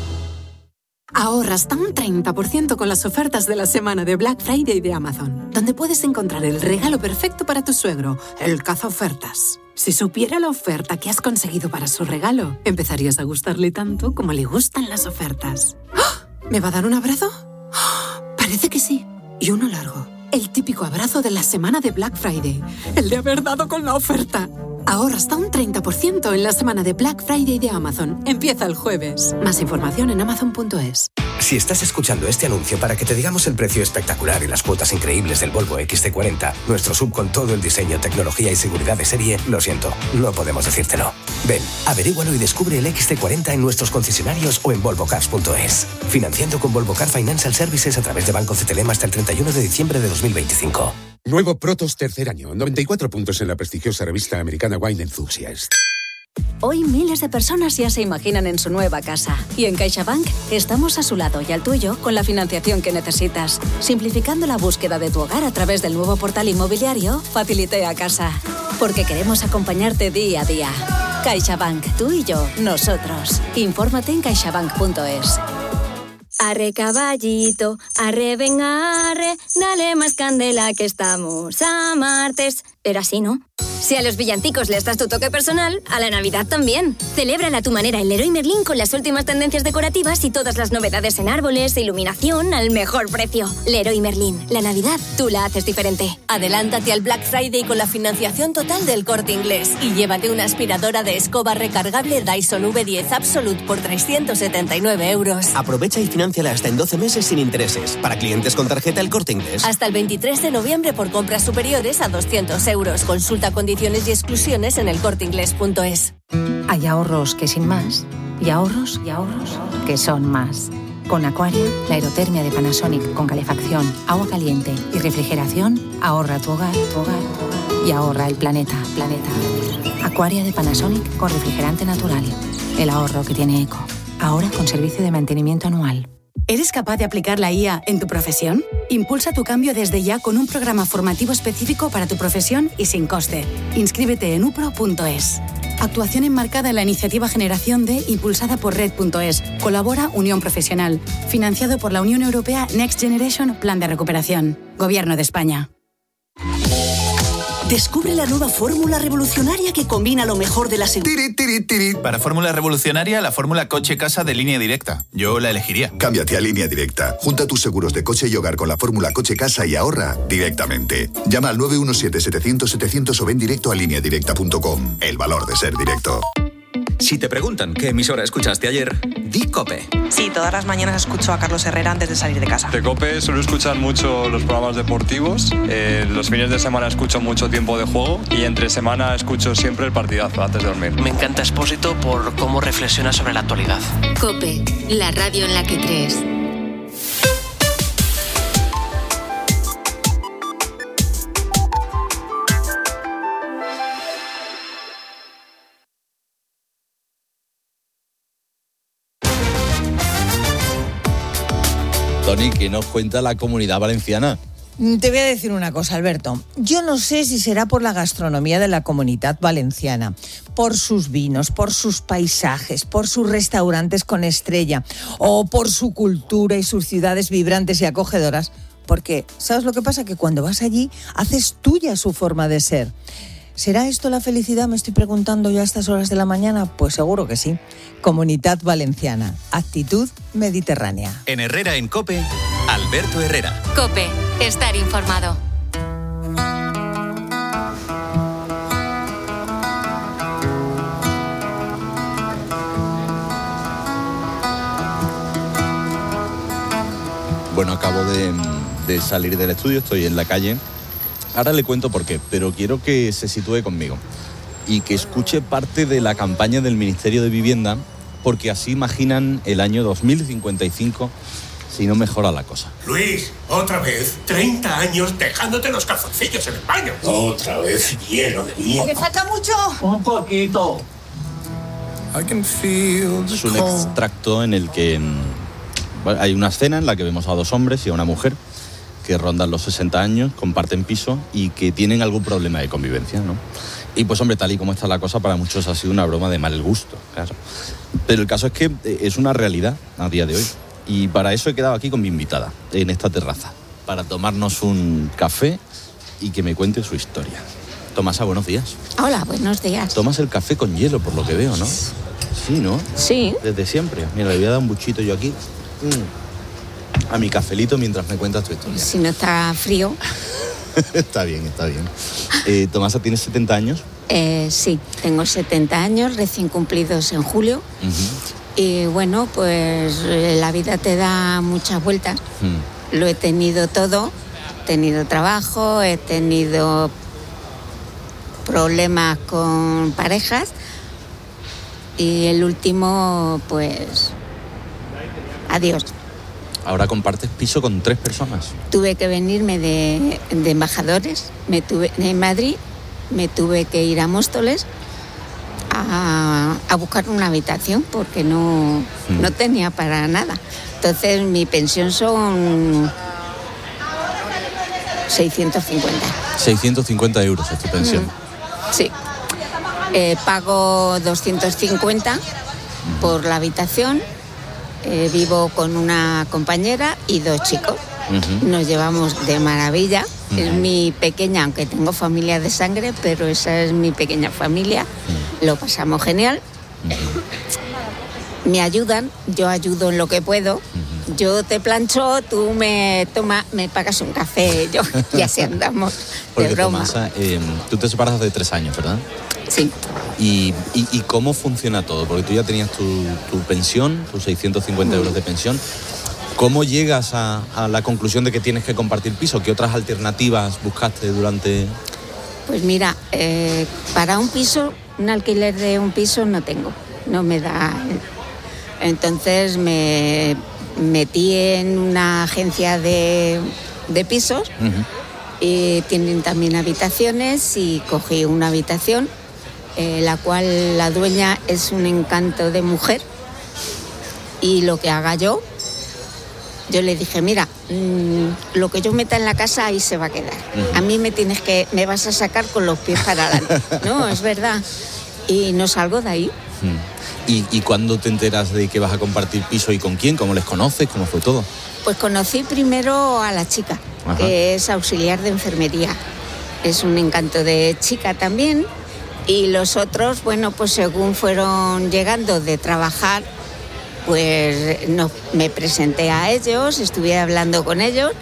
S11: Ahorra hasta un treinta por ciento con las ofertas de la semana de Black Friday de Amazon, donde puedes encontrar el regalo perfecto para tu suegro, el cazaofertas. Si supiera la oferta que has conseguido para su regalo, empezarías a gustarle tanto como le gustan las ofertas. ¡Oh! ¿Me va a dar un abrazo? ¡Oh! Parece que sí. Y uno largo. El típico abrazo de la semana de Black Friday. El de haber dado con la oferta. Ahorra hasta un treinta por ciento en la semana de Black Friday de Amazon. Empieza el jueves. Más información en amazon punto es.
S28: Si estás escuchando este anuncio para que te digamos el precio espectacular y las cuotas increíbles del Volvo equis ce cuarenta, nuestro sub con todo el diseño, tecnología y seguridad de serie, lo siento, no podemos decírtelo. Ven, averígualo y descubre el equis ce cuarenta en nuestros concesionarios o en volvo cars punto es. Financiando con Volvo Car Financial Services a través de Banco C T L M hasta el treinta y uno de diciembre de dos mil veinticinco.
S12: Nuevo Protos tercer año, noventa y cuatro puntos en la prestigiosa revista americana Wine Enthusiast.
S13: Hoy miles de personas ya se imaginan en su nueva casa. Y en CaixaBank estamos a su lado y al tuyo con la financiación que necesitas. Simplificando la búsqueda de tu hogar a través del nuevo portal inmobiliario Facilité a Casa. Porque queremos acompañarte día a día. CaixaBank, tú y yo, nosotros. Infórmate en caixabank punto es.
S14: Arre caballito, arre venga, arre, dale más candela que estamos a martes. Pero así, ¿no? Si a los villancicos les das tu toque personal, a la Navidad también. Celébrala a tu manera en Leroy Merlin con las últimas tendencias decorativas y todas las novedades en árboles e iluminación al mejor precio. Leroy Merlin, la Navidad tú la haces diferente.
S15: Adelántate al Black Friday con la financiación total del Corte Inglés y llévate una aspiradora de escoba recargable Dyson V diez Absolute por trescientos setenta y nueve euros.
S27: Aprovecha y finánciala hasta en doce meses sin intereses. Para clientes con tarjeta El Corte Inglés.
S15: Hasta el veintitrés de noviembre por compras superiores a doscientos euros. Consulta condiciones y exclusiones en el corte inglés punto es.
S4: Hay ahorros que sin más y ahorros y ahorros que son más. Con Aquaria, la aerotermia de Panasonic con calefacción, agua caliente y refrigeración ahorra tu hogar, tu hogar, tu hogar y ahorra el planeta, planeta. Aquaria de Panasonic con refrigerante natural. El ahorro que tiene eco. Ahora con servicio de mantenimiento anual.
S21: ¿Eres capaz de aplicar la I A en tu profesión? Impulsa tu cambio desde ya con un programa formativo específico para tu profesión y sin coste. Inscríbete en u p r o punto es. Actuación enmarcada en la iniciativa Generación D impulsada por red punto es. Colabora Unión Profesional. Financiado por la Unión Europea Next Generation Plan de Recuperación. Gobierno de España.
S17: Descubre la nueva fórmula revolucionaria que combina lo mejor de la seguridad.
S18: Para fórmula revolucionaria, la fórmula coche-casa de Línea Directa. Yo la elegiría.
S20: Cámbiate a Línea Directa. Junta tus seguros de coche y hogar con la fórmula coche-casa y ahorra directamente. Llama al nueve uno siete, setecientos, setecientos o ven directo a línea directa punto com. El valor de ser directo.
S1: Si te preguntan qué emisora escuchaste ayer, di COPE.
S30: Sí, todas las mañanas escucho a Carlos Herrera antes de salir de casa.
S31: De COPE suelo escuchar mucho los programas deportivos. Eh, los fines de semana escucho mucho Tiempo de Juego y entre semana escucho siempre el partidazo antes de dormir.
S32: Me encanta Expósito por cómo reflexiona sobre la actualidad.
S2: COPE, la radio en la que crees.
S7: Toni, ¿qué nos cuenta la Comunidad Valenciana?
S10: Te voy a decir una cosa, Alberto. Yo no sé si será por la gastronomía de la Comunidad Valenciana, por sus vinos, por sus paisajes, por sus restaurantes con estrella o por su cultura y sus ciudades vibrantes y acogedoras. Porque, ¿sabes lo que pasa? Que cuando vas allí haces tuya su forma de ser. ¿Será esto la felicidad? Me estoy preguntando yo a estas horas de la mañana. Pues seguro que sí. Comunitat Valenciana. Actitud mediterránea.
S1: En Herrera en COPE, Alberto Herrera.
S2: COPE. Estar informado.
S7: Bueno, acabo de, de salir del estudio, estoy en la calle. Ahora le cuento por qué, pero quiero que se sitúe conmigo y que escuche parte de la campaña del Ministerio de Vivienda, porque así imaginan el año dos mil cincuenta y cinco si no mejora la cosa.
S3: Luis, otra vez, treinta años dejándote los calzoncillos en el baño. Otra vez lleno de mierda.
S10: ¿Te falta mucho?
S3: Un poquito.
S7: Es un extracto en el que bueno, hay una escena en la que vemos a dos hombres y a una mujer que rondan los sesenta años, comparten piso y que tienen algún problema de convivencia, ¿no? Y pues hombre, tal y como está la cosa, para muchos ha sido una broma de mal gusto, claro. Pero el caso es que es una realidad a día de hoy. Y para eso he quedado aquí con mi invitada, en esta terraza, para tomarnos un café y que me cuente su historia. Tomasa, buenos días.
S5: Hola, buenos días.
S7: Tomas el café con hielo, por lo que veo, ¿no? Sí, ¿no?
S5: Sí.
S7: Desde siempre. Mira, le voy a dar un buchito yo aquí. Mm. A mi cafelito mientras me cuentas tu historia.
S5: Si no está frío.
S7: Está bien, está bien. Eh, Tomasa, ¿tienes setenta años?
S5: Eh, sí, tengo setenta años, recién cumplidos en julio. Uh-huh. Y bueno, pues la vida te da muchas vueltas. Uh-huh. Lo he tenido todo. He tenido trabajo, he tenido problemas con parejas. Y el último, pues, adiós.
S7: Ahora compartes piso con tres personas.
S5: Tuve que venirme de, de embajadores, me tuve en Madrid, me tuve que ir a Móstoles a, a buscar una habitación porque no, mm. no tenía para nada. Entonces mi pensión son seiscientos cincuenta.
S7: seiscientos cincuenta euros es tu pensión.
S5: Mm. Sí. Eh, pago doscientos cincuenta mm. por la habitación. Eh, vivo con una compañera y dos chicos. Uh-huh. Nos llevamos de maravilla. Uh-huh. Es mi pequeña, aunque tengo familia de sangre, pero esa es mi pequeña familia. Uh-huh. Lo pasamos genial. Uh-huh. Me ayudan, yo ayudo en lo que puedo. Uh-huh. Yo te plancho, tú me toma, me pagas un café, yo y así andamos.
S7: Porque,
S5: de broma.
S7: Tomasa, eh, tú te separas hace tres años, ¿verdad?
S5: Sí.
S7: ¿Y, y, y cómo funciona todo? Porque tú ya tenías tu, tu pensión, tus seiscientos cincuenta euros de pensión. ¿Cómo llegas a, a la conclusión de que tienes que compartir piso? ¿Qué otras alternativas buscaste durante...?
S5: Pues mira, eh, para un piso, un alquiler de un piso no tengo, no me da. Entonces me metí en una agencia de, de pisos uh-huh. y tienen también habitaciones y cogí una habitación. Eh, la cual la dueña es un encanto de mujer y lo que haga yo, yo le dije, mira, mmm, lo que yo meta en la casa ahí se va a quedar. Uh-huh. A mí me tienes que, me vas a sacar con los pies para adelante. No, es verdad. Y no salgo de ahí.
S7: Uh-huh. ¿Y, ¿Y cuándo te enteras de que vas a compartir piso y con quién? ¿Cómo les conoces? ¿Cómo fue todo?
S5: Pues conocí primero a la chica, Ajá. que es auxiliar de enfermería. Es un encanto de chica también. Y los otros, bueno, pues según fueron llegando de trabajar, pues no, me presenté a ellos, estuve hablando con ellos.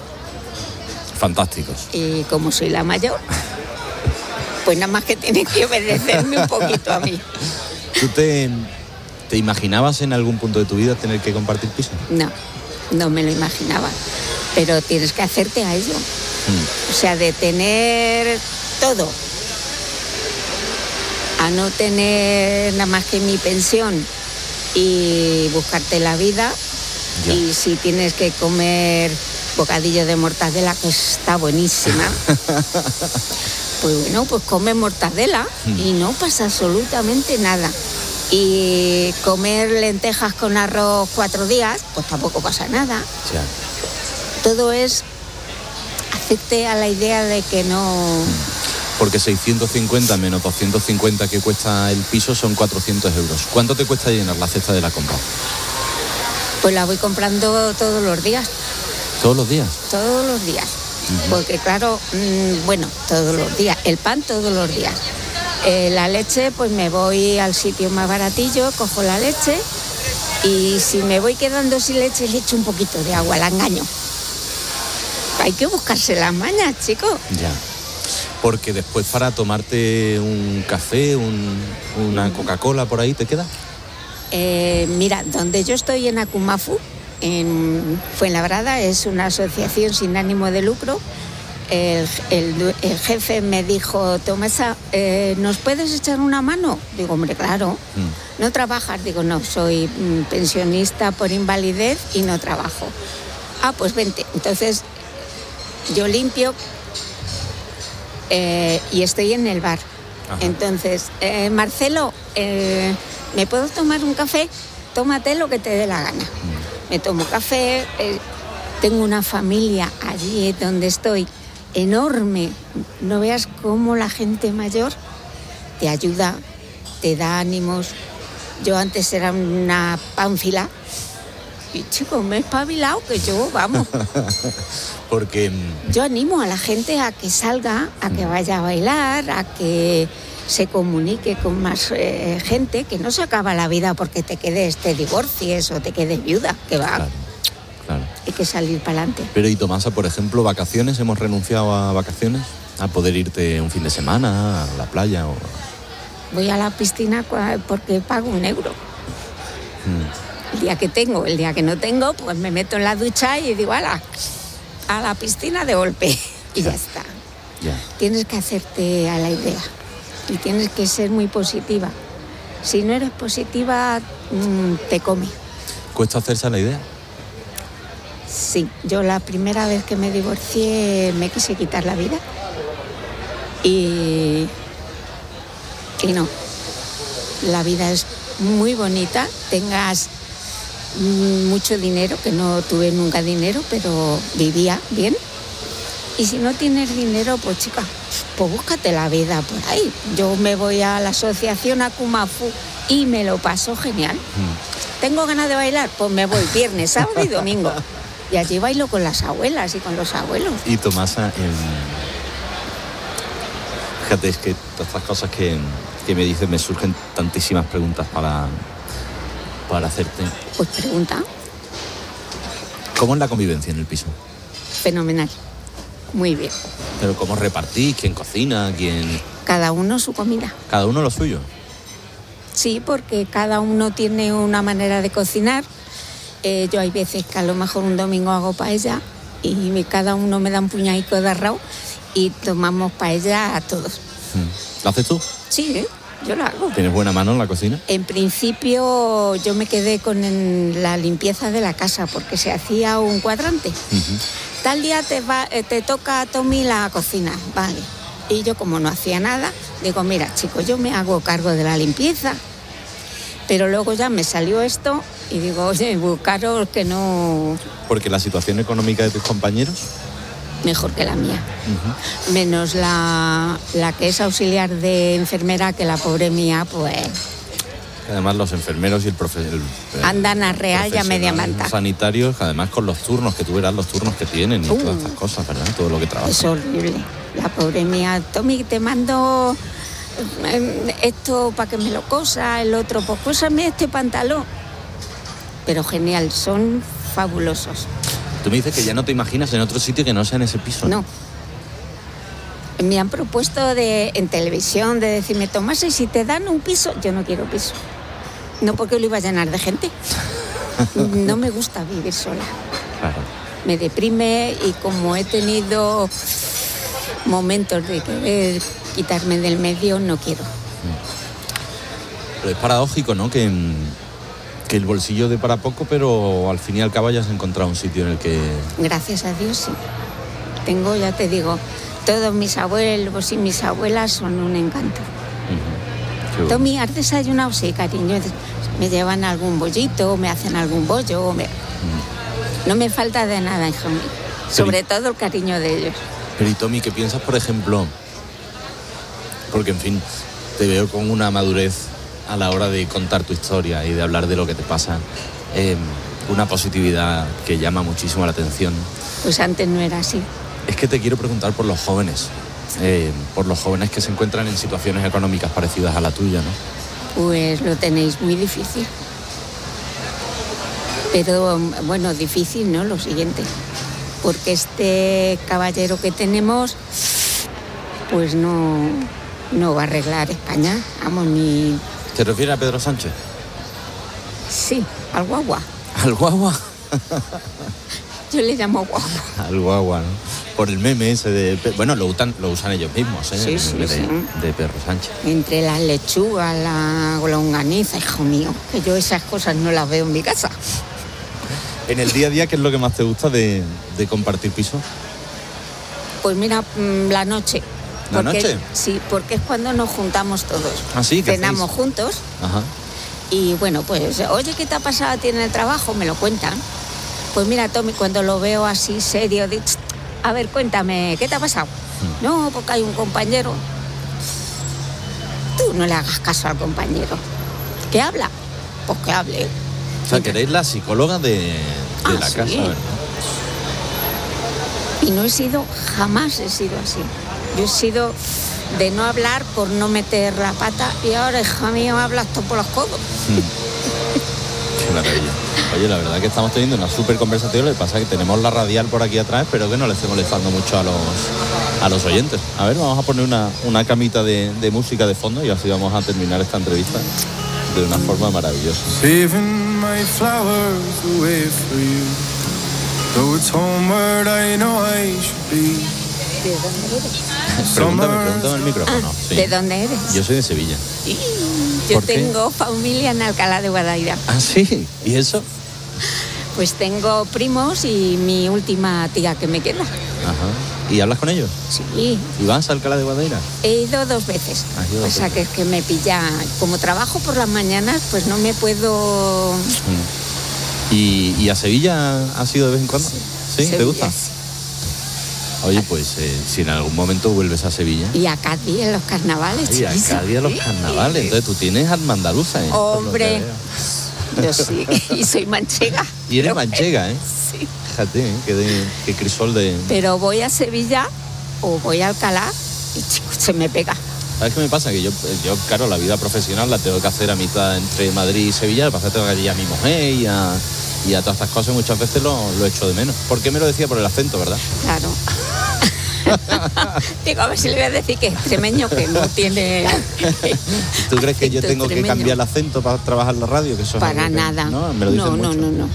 S7: Fantásticos.
S5: Y como soy la mayor, pues nada más que tienen que obedecerme un poquito a mí.
S7: ¿Tú te, te imaginabas en algún punto de tu vida tener que compartir piso?
S5: No, no me lo imaginaba, pero tienes que hacerte a ello. Hmm. O sea, de tener todo a no tener nada más que mi pensión y buscarte la vida. Ya. Y si tienes que comer bocadillo de mortadela, que está buenísima, pues bueno, pues come mortadela mm. y no pasa absolutamente nada. Y comer lentejas con arroz cuatro días, pues tampoco pasa nada. Ya. Todo es hacerte a la idea de que no... Mm.
S7: Porque seiscientos cincuenta menos doscientos cincuenta que cuesta el piso son cuatrocientos euros. ¿Cuánto te cuesta llenar la cesta de la compra?
S5: Pues la voy comprando todos los días.
S7: ¿Todos los días?
S5: Todos los días. Porque claro, mmm, bueno, todos los días, el pan todos los días. Eh, la leche, pues me voy al sitio más baratillo, cojo la leche y si me voy quedando sin leche le echo un poquito de agua, la engaño. Hay que buscarse las mañas, chicos.
S7: Ya. Porque después para tomarte un café, un, una Coca-Cola por ahí, ¿te queda?
S5: Eh, mira, donde yo estoy en Akumafu, en Fuenlabrada, es una asociación sin ánimo de lucro. El, el, el jefe me dijo, Tomasa, eh, ¿nos puedes echar una mano? Digo, hombre, claro. Mm. ¿No trabajas? Digo, no, soy mm, pensionista por invalidez y no trabajo. Ah, pues vente. Entonces, yo limpio eh, y estoy en el bar. Ajá. Entonces, eh, Marcelo, eh, ¿me puedo tomar un café? Tómate lo que te dé la gana. Mm. Me tomo café, eh, tengo una familia allí donde estoy enorme. No veas cómo la gente mayor te ayuda, te da ánimos. Yo antes era una pánfila y, chicos, me he espabilado que yo, vamos.
S7: Porque
S5: yo animo a la gente a que salga, a que vaya a bailar, a que se comunique con más eh, gente, que no se acaba la vida porque te quedes, te divorcies o te quedes viuda, que va.
S7: Claro. Claro.
S5: Hay que salir para adelante.
S7: Pero y Tomasa, por ejemplo, vacaciones, ¿hemos renunciado a vacaciones? ¿A poder irte un fin de semana a la playa? O...
S5: Voy a la piscina porque pago un euro. Mm. El día que tengo, el día que no tengo, pues me meto en la ducha y digo, ala, a la piscina de golpe. Y ya, ya está.
S7: Ya.
S5: Tienes que hacerte a la idea y tienes que ser muy positiva. Si no eres positiva, mmm, te come.
S7: ¿Cuesta hacerse a la idea?
S5: Sí, yo la primera vez que me divorcié me quise quitar la vida y, y no, la vida es muy bonita, tengas mucho dinero, que no tuve nunca dinero, pero vivía bien, y si no tienes dinero, pues chica, pues búscate la vida por ahí. Yo me voy a la asociación Akumafu y me lo paso genial. Mm. ¿Tengo ganas de bailar? Pues me voy viernes, sábado y domingo. Y allí bailo con las abuelas y con los abuelos.
S7: Y Tomasa, eh, fíjate, es que todas estas cosas que, que me dices, me surgen tantísimas preguntas para, para hacerte.
S5: Pues pregunta.
S7: ¿Cómo es la convivencia en el piso?
S5: Fenomenal. Muy bien.
S7: ¿Pero cómo repartís? ¿Quién cocina? ¿Quién...?
S5: Cada uno su comida.
S7: ¿Cada uno lo suyo?
S5: Sí, porque cada uno tiene una manera de cocinar. Eh, yo hay veces que a lo mejor un domingo hago paella y me, cada uno me da un puñadico de arroz y tomamos paella a todos.
S7: ¿Lo haces tú?
S5: Sí, ¿eh? Yo lo hago.
S7: ¿Tienes buena mano en la cocina?
S5: En principio yo me quedé con en la limpieza de la casa porque se hacía un cuadrante. Uh-huh. Tal día te, va, te toca a Tommy la cocina, vale. Y yo como no hacía nada, digo, mira chicos, yo me hago cargo de la limpieza. Pero luego ya me salió esto y digo, oye, buscaros que no...
S7: Porque la situación económica de tus compañeros...
S5: Mejor que la mía. Uh-huh. Menos la, la que es auxiliar de enfermera, que la pobre mía, pues...
S7: Además los enfermeros y el profesor...
S5: Andan a real y a media manta.
S7: Sanitarios, además con los turnos, que tú verás los turnos que tienen y uh, todas estas cosas, ¿verdad? Todo lo que trabajan.
S5: Es horrible. La pobre mía, Tommy, te mando... esto para que me lo cosa, el otro, pues cósame este pantalón. Pero genial, son fabulosos.
S7: Tú me dices que ya no te imaginas en otro sitio que no sea en ese piso.
S5: No. Me han propuesto de, en televisión de decirme, Tomás, y si te dan un piso, yo no quiero piso. No porque lo iba a llenar de gente. No me gusta vivir sola.
S7: Claro.
S5: Me deprime y como he tenido momentos de querer quitarme del medio, no quiero.
S7: Pero es paradójico, ¿no? Que, que el bolsillo dé para poco, pero al fin y al cabo hayas encontrado un sitio en el que...
S5: Gracias a Dios, sí. Tengo, ya te digo, todos mis abuelos y mis abuelas son un encanto. Uh-huh. Bueno. Tommy, ¿has desayunado? Sí, cariño. Me llevan algún bollito, me hacen algún bollo. Me... Uh-huh. No me falta de nada, hijo mío. Sobre pero, todo el cariño de ellos.
S7: Pero y Tommy, ¿qué piensas, por ejemplo? Porque, en fin, te veo con una madurez a la hora de contar tu historia y de hablar de lo que te pasa. Eh, una positividad que llama muchísimo la atención.
S5: Pues antes no era así.
S7: Es que te quiero preguntar por los jóvenes, eh, por los jóvenes que se encuentran en situaciones económicas parecidas a la tuya, ¿no?
S5: Pues lo tenéis muy difícil. Pero, bueno, difícil, ¿no? Lo siguiente. Porque este caballero que tenemos, pues no, no va a arreglar España. Vamos, ni...
S7: ¿Te refieres a Pedro Sánchez?
S5: Sí, al guagua.
S7: ¿Al guagua?
S5: Yo le llamo guagua.
S7: Al guagua, ¿no? Por el meme ese de... Bueno, lo usan, lo usan ellos mismos, ¿eh?
S5: Sí,
S7: el
S5: sí,
S7: meme
S5: sí.
S7: de, de Pedro Sánchez.
S5: Entre las lechugas, la longaniza, hijo mío, que yo esas cosas no las veo en mi casa.
S7: En el día a día, ¿qué es lo que más te gusta de, de compartir piso?
S5: Pues mira, la noche.
S7: ¿La
S5: porque,
S7: noche?
S5: Sí, porque es cuando nos juntamos todos.
S7: ¿Ah, sí? ¿Qué
S5: Cenamos
S7: hacéis?
S5: juntos.
S7: Ajá.
S5: Y bueno, pues, oye, ¿qué te ha pasado a ti en el trabajo? Me lo cuentan. Pues mira, Tommy, cuando lo veo así serio, digo, a ver, cuéntame, ¿qué te ha pasado? Hmm. No, porque hay un compañero. Tú no le hagas caso al compañero. ¿Qué habla? Pues que hable.
S7: O sea, que eres la psicóloga de, de
S5: ah,
S7: la
S5: sí.
S7: casa, ¿verdad?
S5: Y no he sido, jamás he sido así. Yo he sido de no hablar por no meter la pata y ahora, hija mía, me hablas tú por los codos.
S7: Hmm. Qué maravilla. Oye, la verdad que estamos teniendo una súper conversación. Lo que pasa es que tenemos la radial por aquí atrás, pero que no le esté molestando mucho a los, a los oyentes. A ver, vamos a poner una, una camita de, de música de fondo y así vamos a terminar esta entrevista de una forma maravillosa.
S6: My flowers away for you. Though it's homeward, I know I should be.
S5: ¿De dónde eres?
S7: Pregúntame, pregúntame el micrófono.
S5: Ah,
S7: sí.
S5: ¿De dónde eres?
S7: Yo soy de Sevilla.
S5: Sí, yo tengo familia en Alcalá de Guadaira.
S7: ¿Ah, sí? ¿Y eso?
S5: Pues tengo primos y mi última tía que me queda.
S7: Ajá. ¿Y hablas con ellos?
S5: Sí.
S7: ¿Y vas a Alcalá de Guadaira?
S5: He ido dos veces.
S7: ¿Has ido
S5: o
S7: dos
S5: sea,
S7: veces?
S5: que es que me pilla... Como trabajo por las mañanas, pues no me puedo...
S7: ¿Y, y a Sevilla has ido de vez en cuando?
S5: Sí.
S7: ¿Sí?
S5: Sevilla,
S7: ¿Te gusta?
S5: sí.
S7: Oye, pues eh, si en algún momento vuelves a Sevilla...
S5: Y a Cádiz en los carnavales.
S7: Y a Cádiz en los carnavales. Entonces tú tienes alma andaluza, ¿eh?
S5: Hombre, yo sí. Y soy manchega.
S7: Y eres manchega, ¿eh?
S5: Sí.
S7: Fíjate, ¿eh? Qué, de, qué crisol de...
S5: Pero voy a Sevilla o voy a Alcalá y chico, se me pega.
S7: ¿Sabes qué me pasa? Que yo, yo, claro, la vida profesional la tengo que hacer a mitad entre Madrid y Sevilla. Lo que pasa es que tengo que ir a mi mujer y a, y a todas estas cosas. Muchas veces lo, lo echo de menos. ¿Por qué me lo decía? Por el acento, ¿verdad?
S5: Claro. Digo, a ver si le voy a decir que es extremeño, que no tiene...
S7: ¿Tú crees que yo tengo
S5: extremeño.
S7: que cambiar el acento para trabajar en la radio? Que eso es
S5: Para
S7: algo que-
S5: nada.
S7: No, me lo dicen
S5: no, no,
S7: mucho.
S5: no, no.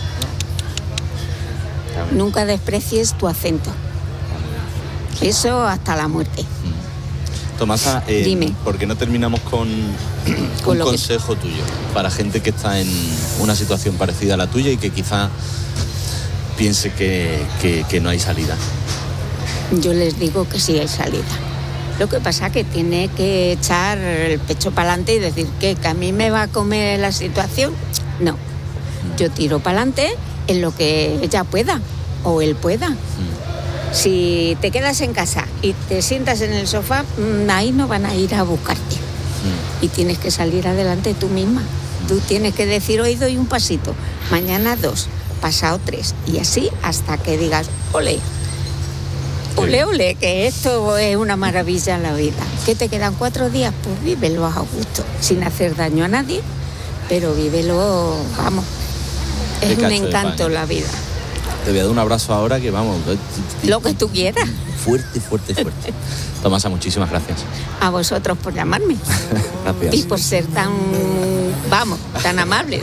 S5: Nunca desprecies tu acento. Eso hasta la muerte.
S7: Tomasa, eh,
S5: Dime.
S7: ¿por qué no terminamos con,
S5: Con
S7: un
S5: lo que-
S7: consejo tuyo para gente que está en una situación parecida a la tuya y que quizá piense que, que, que no hay salida?
S5: Yo les digo que sí hay salida. Lo que pasa es que tiene que echar el pecho para adelante y decir que, que a mí me va a comer la situación. No. Yo tiro para adelante en lo que ella pueda o él pueda. Si te quedas en casa y te sientas en el sofá, mm, ahí no van a ir a buscarte. Y tienes que salir adelante tú misma. Tú tienes que decir, hoy doy un pasito, mañana dos, pasado tres. Y así hasta que digas, ole, ole, ole, que esto es una maravilla en la vida. ¿Qué te quedan cuatro días? Pues vívelo a gusto, sin hacer daño a nadie, pero vívelo, vamos.
S7: Qué
S5: Es un
S7: cacho de
S5: encanto
S7: pan.
S5: la vida.
S7: Te voy a dar un abrazo ahora que vamos,
S5: Lo que tú quieras.
S7: fuerte, fuerte, fuerte. Tomasa, muchísimas gracias.
S5: A vosotros por llamarme.
S7: Gracias.
S5: Y por ser tan, vamos, tan amables.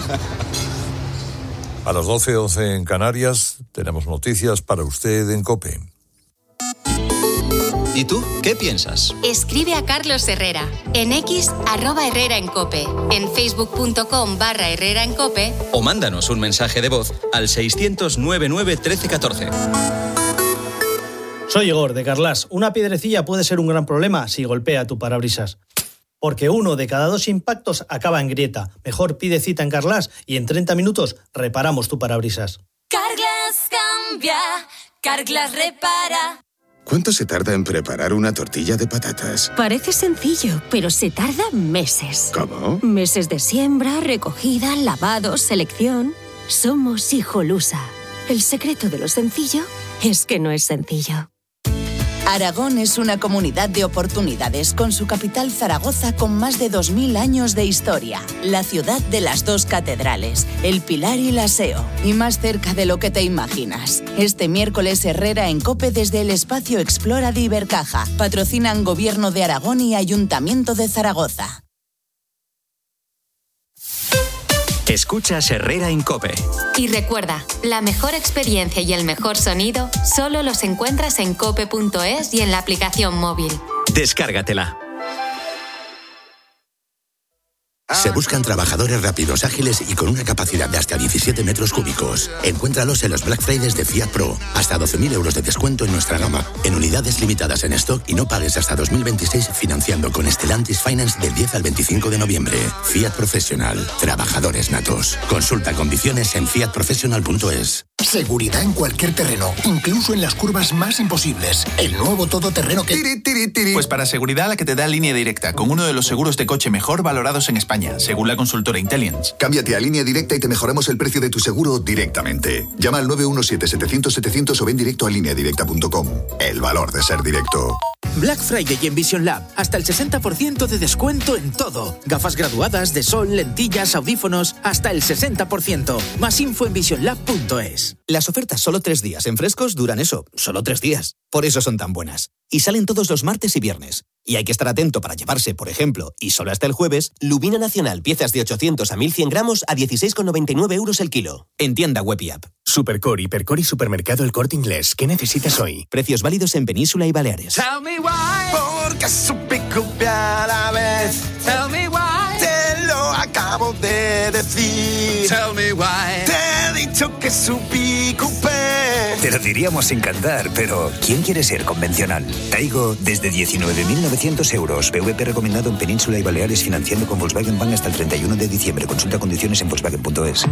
S8: A las doce, once en Canarias, tenemos noticias para usted en COPE.
S1: ¿Y tú qué piensas?
S2: Escribe a Carlos Herrera en X, arroba Herrera en Cope, en facebook.com barra Herrera en Cope.
S1: O mándanos un mensaje de voz al seiscientos noventa y nueve trece catorce.
S9: Soy Igor, de Carlas. Una piedrecilla puede ser un gran problema si golpea tu parabrisas. Porque uno de cada dos impactos acaba en grieta. Mejor pide cita en Carlas y en treinta minutos reparamos tu parabrisas.
S15: Carglass cambia, Carglass repara.
S12: ¿Cuánto se tarda en preparar una tortilla de patatas?
S11: Parece sencillo, pero se tarda meses.
S12: ¿Cómo?
S11: Meses de siembra, recogida, lavado, selección. Somos Hijolusa. El secreto de lo sencillo es que no es sencillo.
S13: Aragón es una comunidad de oportunidades con su capital Zaragoza con más de dos mil años de historia. La ciudad de las dos catedrales, el Pilar y la S E O. Y más cerca de lo que te imaginas. Este miércoles Herrera en COPE desde el espacio Explora de Ibercaja. Patrocinan Gobierno de Aragón y Ayuntamiento de Zaragoza.
S14: Escuchas Herrera en COPE.
S2: Y recuerda, la mejor experiencia y el mejor sonido solo los encuentras en cope punto es y en la aplicación móvil.
S14: Descárgatela.
S16: Se buscan trabajadores rápidos, ágiles y con una capacidad de hasta diecisiete metros cúbicos. Encuéntralos en los Black Fridays de Fiat Pro. Hasta doce mil euros de descuento en nuestra gama. En unidades limitadas en stock y no pagues hasta dos mil veintiséis financiando con Stellantis Finance del diez al veinticinco de noviembre. Fiat Professional. Trabajadores natos. Consulta condiciones en fiat professional punto es.
S19: Seguridad en cualquier terreno, incluso en las curvas más imposibles. El nuevo todoterreno que... Tiri, tiri, tiri.
S18: Pues para seguridad la que te da Línea Directa, con uno de los seguros de coche mejor valorados en España, según la consultora Intelligence.
S20: Cámbiate a Línea Directa y te mejoramos el precio de tu seguro directamente. Llama al nueve uno siete, setecientos, setecientos o ven directo a línea directa punto com. El valor de ser directo.
S22: Black Friday en Vision Lab. Hasta el sesenta por ciento de descuento en todo. Gafas graduadas, de sol, lentillas, audífonos. Hasta el sesenta por ciento. Más info en vision lab punto es.
S23: Las ofertas solo tres días en Frescos duran eso, solo tres días. Por eso son tan buenas. Y salen todos los martes y viernes. Y hay que estar atento para llevarse, por ejemplo, y solo hasta el jueves, Lubina Nacional, piezas de ochocientos a mil cien gramos a dieciséis con noventa y nueve euros el kilo. En tienda web y app.
S24: Supercore, Hipercore y Supermercado El Corte Inglés. ¿Qué necesitas hoy?
S23: Precios válidos en Península y Baleares.
S25: Tell me why, porque supe copiar a la vez. Tell me why, te lo acabo de decir. Tell me why, te he dicho que supí copiar.
S26: Te lo diríamos sin cantar, pero ¿quién quiere ser convencional? Taigo desde diecinueve mil novecientos euros. P V P recomendado en Península y Baleares financiando con Volkswagen Bank hasta el treinta y uno de diciembre. Consulta condiciones en volkswagen punto es.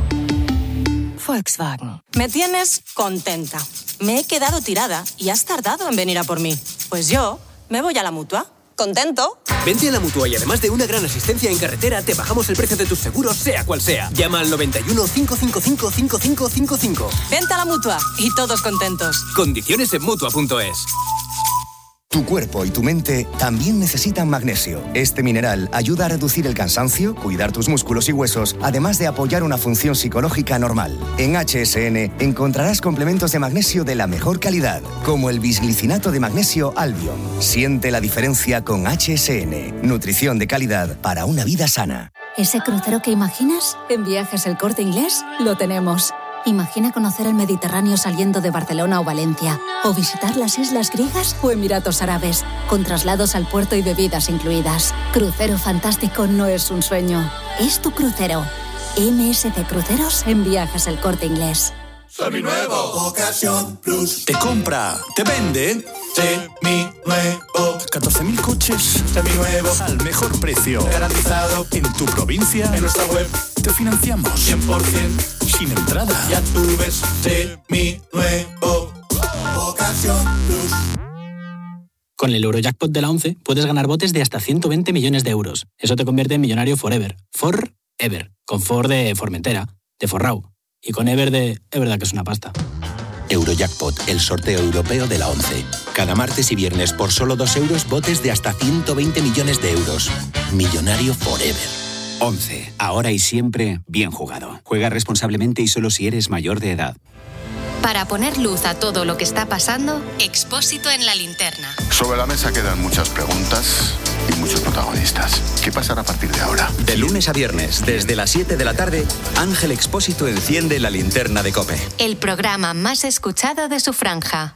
S27: Volkswagen. Me tienes contenta. Me he quedado tirada y has tardado en venir a por mí. Pues yo me voy a la Mutua. ¿Contento?
S28: Vente a la Mutua y además de una gran asistencia en carretera, te bajamos el precio de tus seguros, sea cual sea. Llama al noventa y uno, cinco cinco cinco, cinco cinco cinco cinco.
S27: Vente a la Mutua y todos contentos.
S28: Condiciones en mutua punto es.
S26: Tu cuerpo y tu mente también necesitan magnesio. Este mineral ayuda a reducir el cansancio, cuidar tus músculos y huesos, además de apoyar una función psicológica normal. En H S N encontrarás complementos de magnesio de la mejor calidad, como el bisglicinato de magnesio Albion. Siente la diferencia con H S N. Nutrición de calidad para una vida sana.
S21: ¿Ese crucero que imaginas? En Viajes El Corte Inglés lo tenemos. Imagina conocer el Mediterráneo saliendo de Barcelona o Valencia, o visitar las islas griegas o Emiratos Árabes, con traslados al puerto y bebidas incluidas. Crucero fantástico no es un sueño, es tu crucero. M S C Cruceros en Viajes El Corte Inglés.
S25: Seminuevo. Ocasión Plus.
S29: Te compra, te vende.
S25: Seminuevo.
S29: catorce mil coches
S25: Seminuevos.
S29: al mejor precio.
S25: Garantizado.
S29: En tu provincia.
S25: En nuestra web.
S29: Te financiamos.
S25: cien por ciento.
S29: Sin entrada.
S25: Ya tú ves. Seminuevo. Ocasión Plus.
S33: Con el Eurojackpot de la once puedes ganar botes de hasta ciento veinte millones de euros. Eso te convierte en millonario forever. Forever. Con For de Formentera, de Forrau. Y con Ever de... es verdad que es una pasta.
S16: Eurojackpot, el sorteo europeo de la once. Cada martes y viernes por solo dos euros, botes de hasta ciento veinte millones de euros. Millonario forever.
S34: once. Ahora y siempre, bien jugado. Juega responsablemente y solo si eres mayor de edad.
S2: Para poner luz a todo lo que está pasando, Expósito en la linterna.
S35: Sobre la mesa quedan muchas preguntas y muchos protagonistas. ¿Qué pasará a partir de ahora?
S1: De lunes a viernes, desde las siete de la tarde, Ángel Expósito enciende la linterna de COPE.
S2: El programa más escuchado de su franja.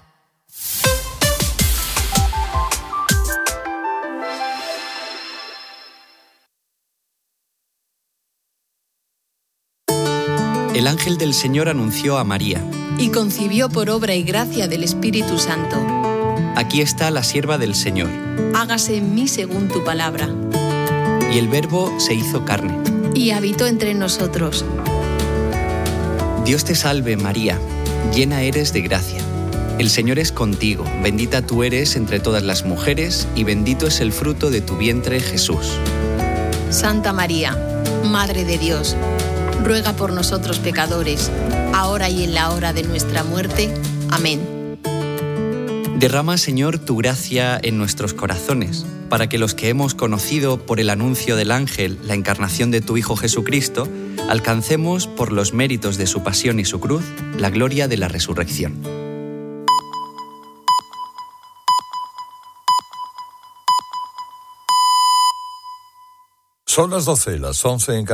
S36: El ángel del Señor anunció a María.
S37: Y concibió por obra y gracia del Espíritu Santo.
S36: Aquí está la sierva del Señor.
S37: Hágase en mí según tu palabra.
S36: Y el Verbo se hizo carne.
S37: Y habitó entre nosotros.
S36: Dios te salve, María, llena eres de gracia. El Señor es contigo, bendita tú eres entre todas las mujeres, y bendito es el fruto de tu vientre, Jesús.
S37: Santa María, Madre de Dios, ruega por nosotros pecadores, ahora y en la hora de nuestra muerte. Amén.
S36: Derrama, Señor, tu gracia en nuestros corazones, para que los que hemos conocido por el anuncio del ángel la encarnación de tu Hijo Jesucristo, alcancemos, por los méritos de su pasión y su cruz, la gloria de la resurrección.
S3: Son las doce, las once en Canarias.